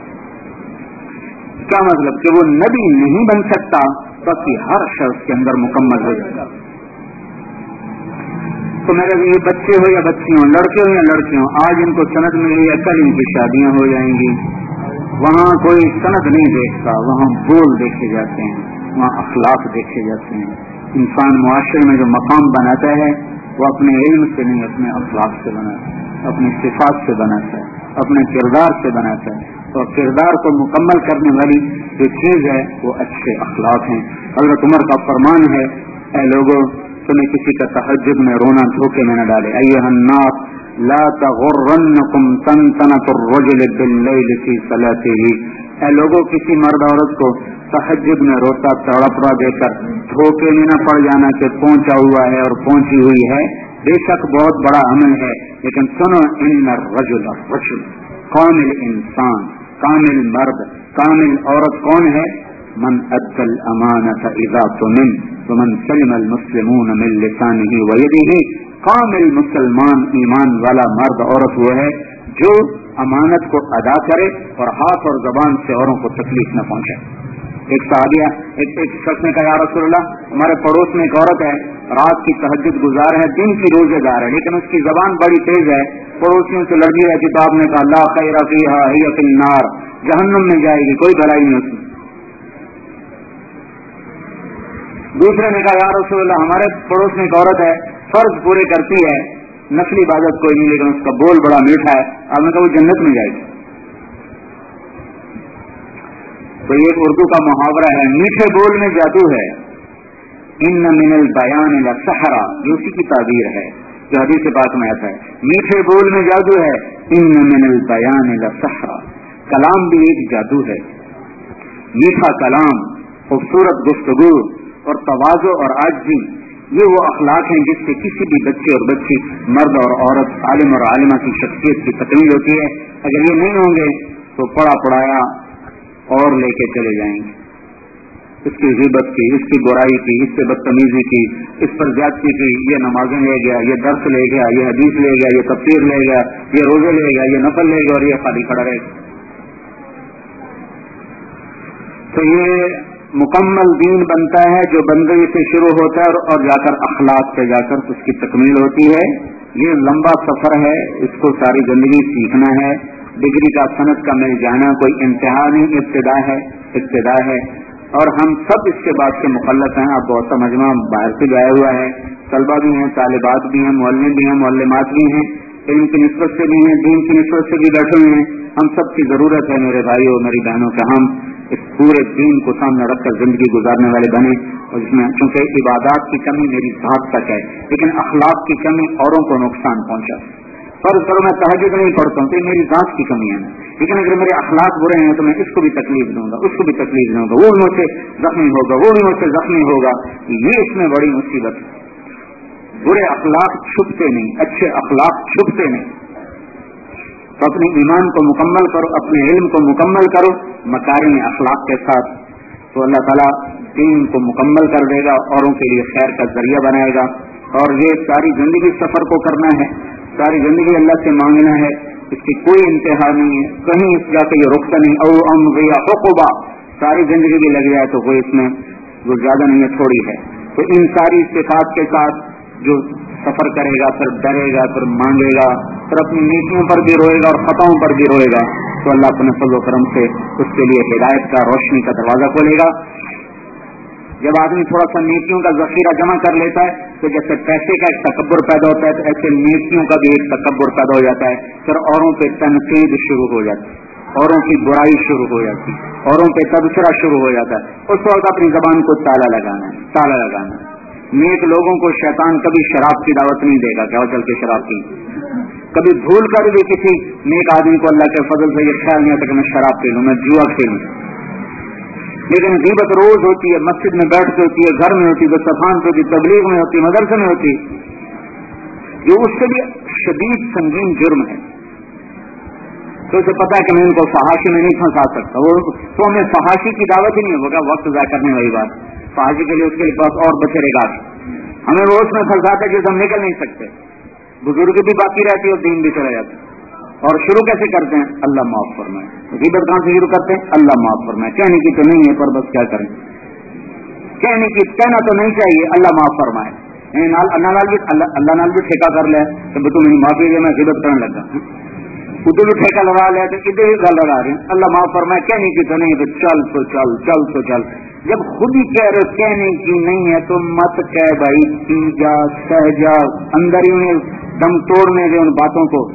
کیا مطلب کہ وہ نبی نہیں بن سکتا, باقی ہر شخص کے اندر مکمل ہو جائے گا. تو میرے یہ بچے ہو یا بچی ہوں, لڑکے ہو یا لڑکی ہوں, آج ان کو سند ملی ہے کل ان کی شادیاں ہو جائیں گی. وہاں کوئی سند نہیں دیکھتا, وہاں بول دیکھے جاتے ہیں, وہاں اخلاق دیکھے جاتے ہیں. انسان معاشرے میں جو مقام بناتا ہے وہ اپنے علم سے نہیں, اپنے اخلاق سے بناتا ہے, اپنی صفات سے بناتا ہے, اپنے کردار سے بناتا ہے. اور کردار کو مکمل کرنے والی جو چیز ہے وہ اچھے اخلاق ہیں. حضرت عمر کا فرمان ہے اے لوگوں تمہیں کسی کا تہجد میں رونا دھوکے میں نہ ڈالے. ایھا الناس لا تغرنکم تنتنۃ الرجل باللیل فی صلاته. اے لوگوں کسی مرد عورت کو تہجد میں روتا تڑپ رہا دے کر دھوکے میں نہ پڑ جانا کہ پہنچا ہوا ہے اور پہنچی ہوئی ہے. بے شک بہت بڑا عمل ہے, لیکن سنو ان الرجل کامل انسان, کامل مرد, کامل عورت کون ہے؟ من ادى الامانة اذا تمن ومن سلم المسلمون من لسانه ويده. کامل مسلمان ایمان والا مرد عورت وہ ہے جو امانت کو ادا کرے اور ہاتھ اور زبان سے اوروں کو تکلیف نہ پہنچائے۔ ایک صحابیہ ایک شخص نے کہا یا رسول اللہ ہمارے پڑوس میں ایک عورت ہے، رات کی تہجد گزار ہے، دن کی روزے دار ہے، لیکن اس کی زبان بڑی تیز ہے، پڑوسیوں سے لڑتی رہتی۔ تو آپ نے کہا لا خیر فیہا ہی فی النار، جہنم میں جائے گی، کوئی بھلائی نہیں اس میں۔ دوسرے نے کہا یا رسول اللہ ہمارے پڑوس میں ایک عورت ہے، فرض پورے کرتی ہے، نسلی عبادت کوئی نہیں، لیکن اس کا بول بڑا میٹھا ہے، آپ نے کہا وہ جنت میں جائے گی۔ تو یہ اردو کا محاورہ ہے، میٹھے بول میں جادو ہے، ان من البیان لسحرا، یہ اسی کی تعبیر ہے جو حدیث پاک میں آتا ہے، میٹھے بول میں جادو ہے، ان من البیان لسحرا، کلام بھی ایک جادو ہے، میٹھا کلام، خوبصورت گفتگو اور تواضع اور عاجزی، یہ وہ اخلاق ہیں جس سے کسی بھی بچے اور بچی، مرد اور عورت، عالم اور عالمہ کی شخصیت کی تکمیل ہوتی ہے۔ اگر یہ نہیں ہوں گے تو پڑھا پڑھایا اور لے کے چلے جائیں گے، اس کی غیبت کی، اس کی برائی کی، اس سے بدتمیزی کی، اس پر زیادتی کی، یہ نمازیں لے گیا، یہ درس لے گیا، یہ حدیث لے گیا، یہ تفسیر لے گیا، یہ روزے لے گیا، یہ نفل لے گیا، اور یہ خالی کھڑا رہے گا۔ تو یہ مکمل دین بنتا ہے جو بندگی سے شروع ہوتا ہے اور جا کر اخلاق سے جا کر اس کی تکمیل ہوتی ہے۔ یہ لمبا سفر ہے، اس کو ساری زندگی سیکھنا ہے۔ ڈگری کا صنعت کا مل جانا کوئی انتہا نہیں، ابتدا ہے، اور ہم سب اس کے بعد سے مخلف ہیں۔ اب بہت سا مجمع باہر سے آیا ہوا ہے، طلبہ بھی ہیں، طالبات بھی ہیں، معلم بھی ہیں، معلمات بھی ہیں، علم کی نسبت سے بھی ہیں، دین کی نسبت سے بھی بیٹھے ہوئے ہیں۔ ہم سب کی ضرورت ہے میرے بھائیوں اور میری بہنوں کہ ہم اس پورے دین کو سامنے رکھ کر زندگی گزارنے والے بنے، اور اس میں چونکہ عبادات کی کمی میری ذات تک ہے، لیکن اخلاق کی کمی اوروں کو نقصان پہنچا۔ فرض کرو میں تہجد نہیں پڑھتا ہوں تو یہ میری ذات کی کمی ہے، لیکن اگر میرے اخلاق برے ہیں تو میں اس کو بھی تکلیف دوں گا، اس کو بھی تکلیف دوں گا، وہ بھی مجھ سے زخمی ہوگا، وہ بھی مجھ سے زخمی ہوگا۔ یہ اس میں بڑی مصیبت ہے۔ برے اخلاق چھپتے نہیں، اچھے اخلاق چھپتے نہیں۔ تو اپنے ایمان کو مکمل کرو، اپنے علم کو مکمل کرو مکارم اخلاق کے ساتھ، تو اللہ تعالیٰ دین کو مکمل کر دے گا، اوروں کے لیے خیر کا ذریعہ بنائے گا۔ اور یہ ساری زندگی سفر کو کرنا ہے، ساری زندگی اللہ سے مانگنا ہے، اس کی کوئی انتہا نہیں ہے، کہیں اس جا کے یہ رکتا نہیں۔ او امضی عقبا، ساری زندگی بھی لگ جائے تو کوئی اس میں وہ زیادہ نہیں ہے، تھوڑی ہے۔ تو ان ساری صفات کے ساتھ جو سفر کرے گا، پھر ڈرے گا، پھر مانگے گا، پھر اپنی نیکیوں پر بھی روئے گا اور خطاؤں پر بھی روئے گا، تو اللہ اپنے فضل و کرم سے اس کے لیے ہدایت کا، روشنی کا دروازہ کھولے گا۔ جب آدمی تھوڑا سا نیکیوں کا ذخیرہ جمع کر لیتا ہے تو جیسے پیسے کا ایک تکبر پیدا ہوتا ہے، تو ایسے نیکیوں کا بھی ایک تکبر پیدا ہو جاتا ہے۔ پھر اوروں پہ تنقید شروع ہو جاتی ہے، اوروں کی برائی شروع ہو جاتی ہے، اوروں پہ تبصرہ شروع ہو جاتا ہے۔ اس وقت اپنی زبان کو تالا لگانا ہے۔ نیک لوگوں کو شیطان کبھی شراب کی دعوت نہیں دے گا کہ چل کے شراب پی، کبھی بھول کر بھی کسی نیک آدمی کو اللہ کے فضل سے یہ خیال نہیں ہوتا کہ میں شراب پی لوں، میں جوا کھیلوں۔ لیکن غیبت روز ہوتی ہے، مسجد میں بیٹھ کے ہوتی ہے، گھر میں ہوتی ہے، دسترخوان پہ ہوتی ہے، تبلیغ میں ہوتی ہے، مدرسے میں ہوتی ہے، جو اس سے بھی شدید سنگین جرم ہے۔ تو اسے پتا ہے کہ میں ان کو فحاشی میں نہیں پھنسا سکتا، وہ تو ہمیں فحاشی کی دعوت ہی نہیں ہوگا، وقت ضائع کرنے والی بات۔ فحاشی کے لیے اس کے پاس اور بچے گا، ہمیں وہ اس میں پھنساتا ہے جسے ہم نکل نہیں سکتے۔ بزرگ بھی باقی رہتی ہے اور دین بھی چلا جاتا ہے۔ اور شروع کیسے کرتے ہیں؟ اللہ معاف فرمائے۔ غیبت کہاں سے شروع کرتے ہیں؟ اللہ معاف فرمائے۔ کہنے کی تو نہیں ہے پر بس کیا کریں، کہنا تو نہیں چاہیے، اللہ معاف فرمائے۔ اللہ نال بھی ٹھیکہ کر لے کہ تو میری معافی دے، میں غیبت کرنے لگا، ادھر بھی ٹھیکہ لگا لیا تو ادھر بھی گل لگا رہے ہیں، اللہ معاف فرمائے۔ کہنے کی تو نہیں، تو چل۔ جب خود ہی کہہ رہے کہنے کی نہیں ہے تو مت کہہ بھائی، پی جا، سہ جا، اندر ہی انہیں دم توڑنے دے ان باتوں کو۔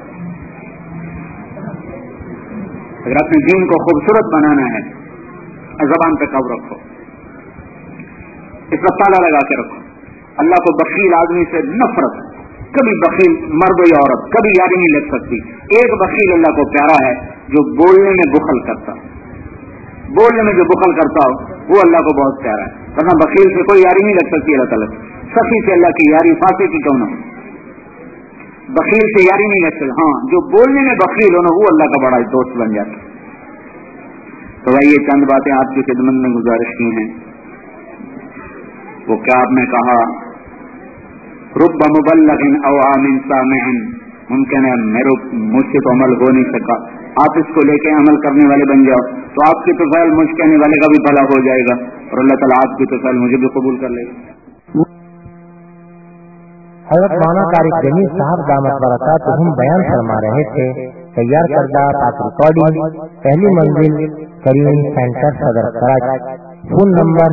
اگر اپنے دین کو خوبصورت بنانا ہے، زبان پہ قابو رکھو، اس پر تالا لگا کے رکھو۔ اللہ کو بخیل آدمی سے نفرت، کبھی بخیل مرد یا عورت کبھی یاری نہیں لگ سکتی۔ ایک بخیل اللہ کو پیارا ہے جو بولنے میں بخل کرتا ہو، وہ اللہ کو بہت پیارا ہے، ورنہ بخیل سے کوئی یاری نہیں لگ سکتی اللہ تعالیٰ سے۔ سخی سے اللہ کی یاری فاسق کی کیوں نہ ہو، بخیل سے یاری نہیں لگ سکتی۔ ہاں، جو بولنے میں بخیل ہونا وہ اللہ کا بڑا دوست بن جاتا ہے۔ تو بھائی یہ چند باتیں آپ کی خدمت میں گزارش کی ہیں۔ وہ کیا آپ نے کہا، رب مبلغ او عام سامع ممکن ہے مجھ سے تو عمل ہو نہیں سکا، آپ اس کو لے کے عمل کرنے والے بن جاؤ تو آپ کی تو فعل مجھ کہنے والے کا بھی بھلا ہو جائے گا اور اللہ تعالیٰ آپ کی تو فعل مجھے بھی قبول کر لے گا۔ حضرت مولانا طارق جمیل صاحب دامت برکاتہم بیان فرما رہے تھے۔ تیار کردہ پاک ریکارڈنگ پہلی منزل کریم سینٹر صدر کراچی، فون نمبر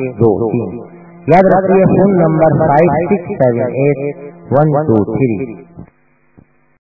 56788123، یاد رکھیے فون نمبر 5678 123۔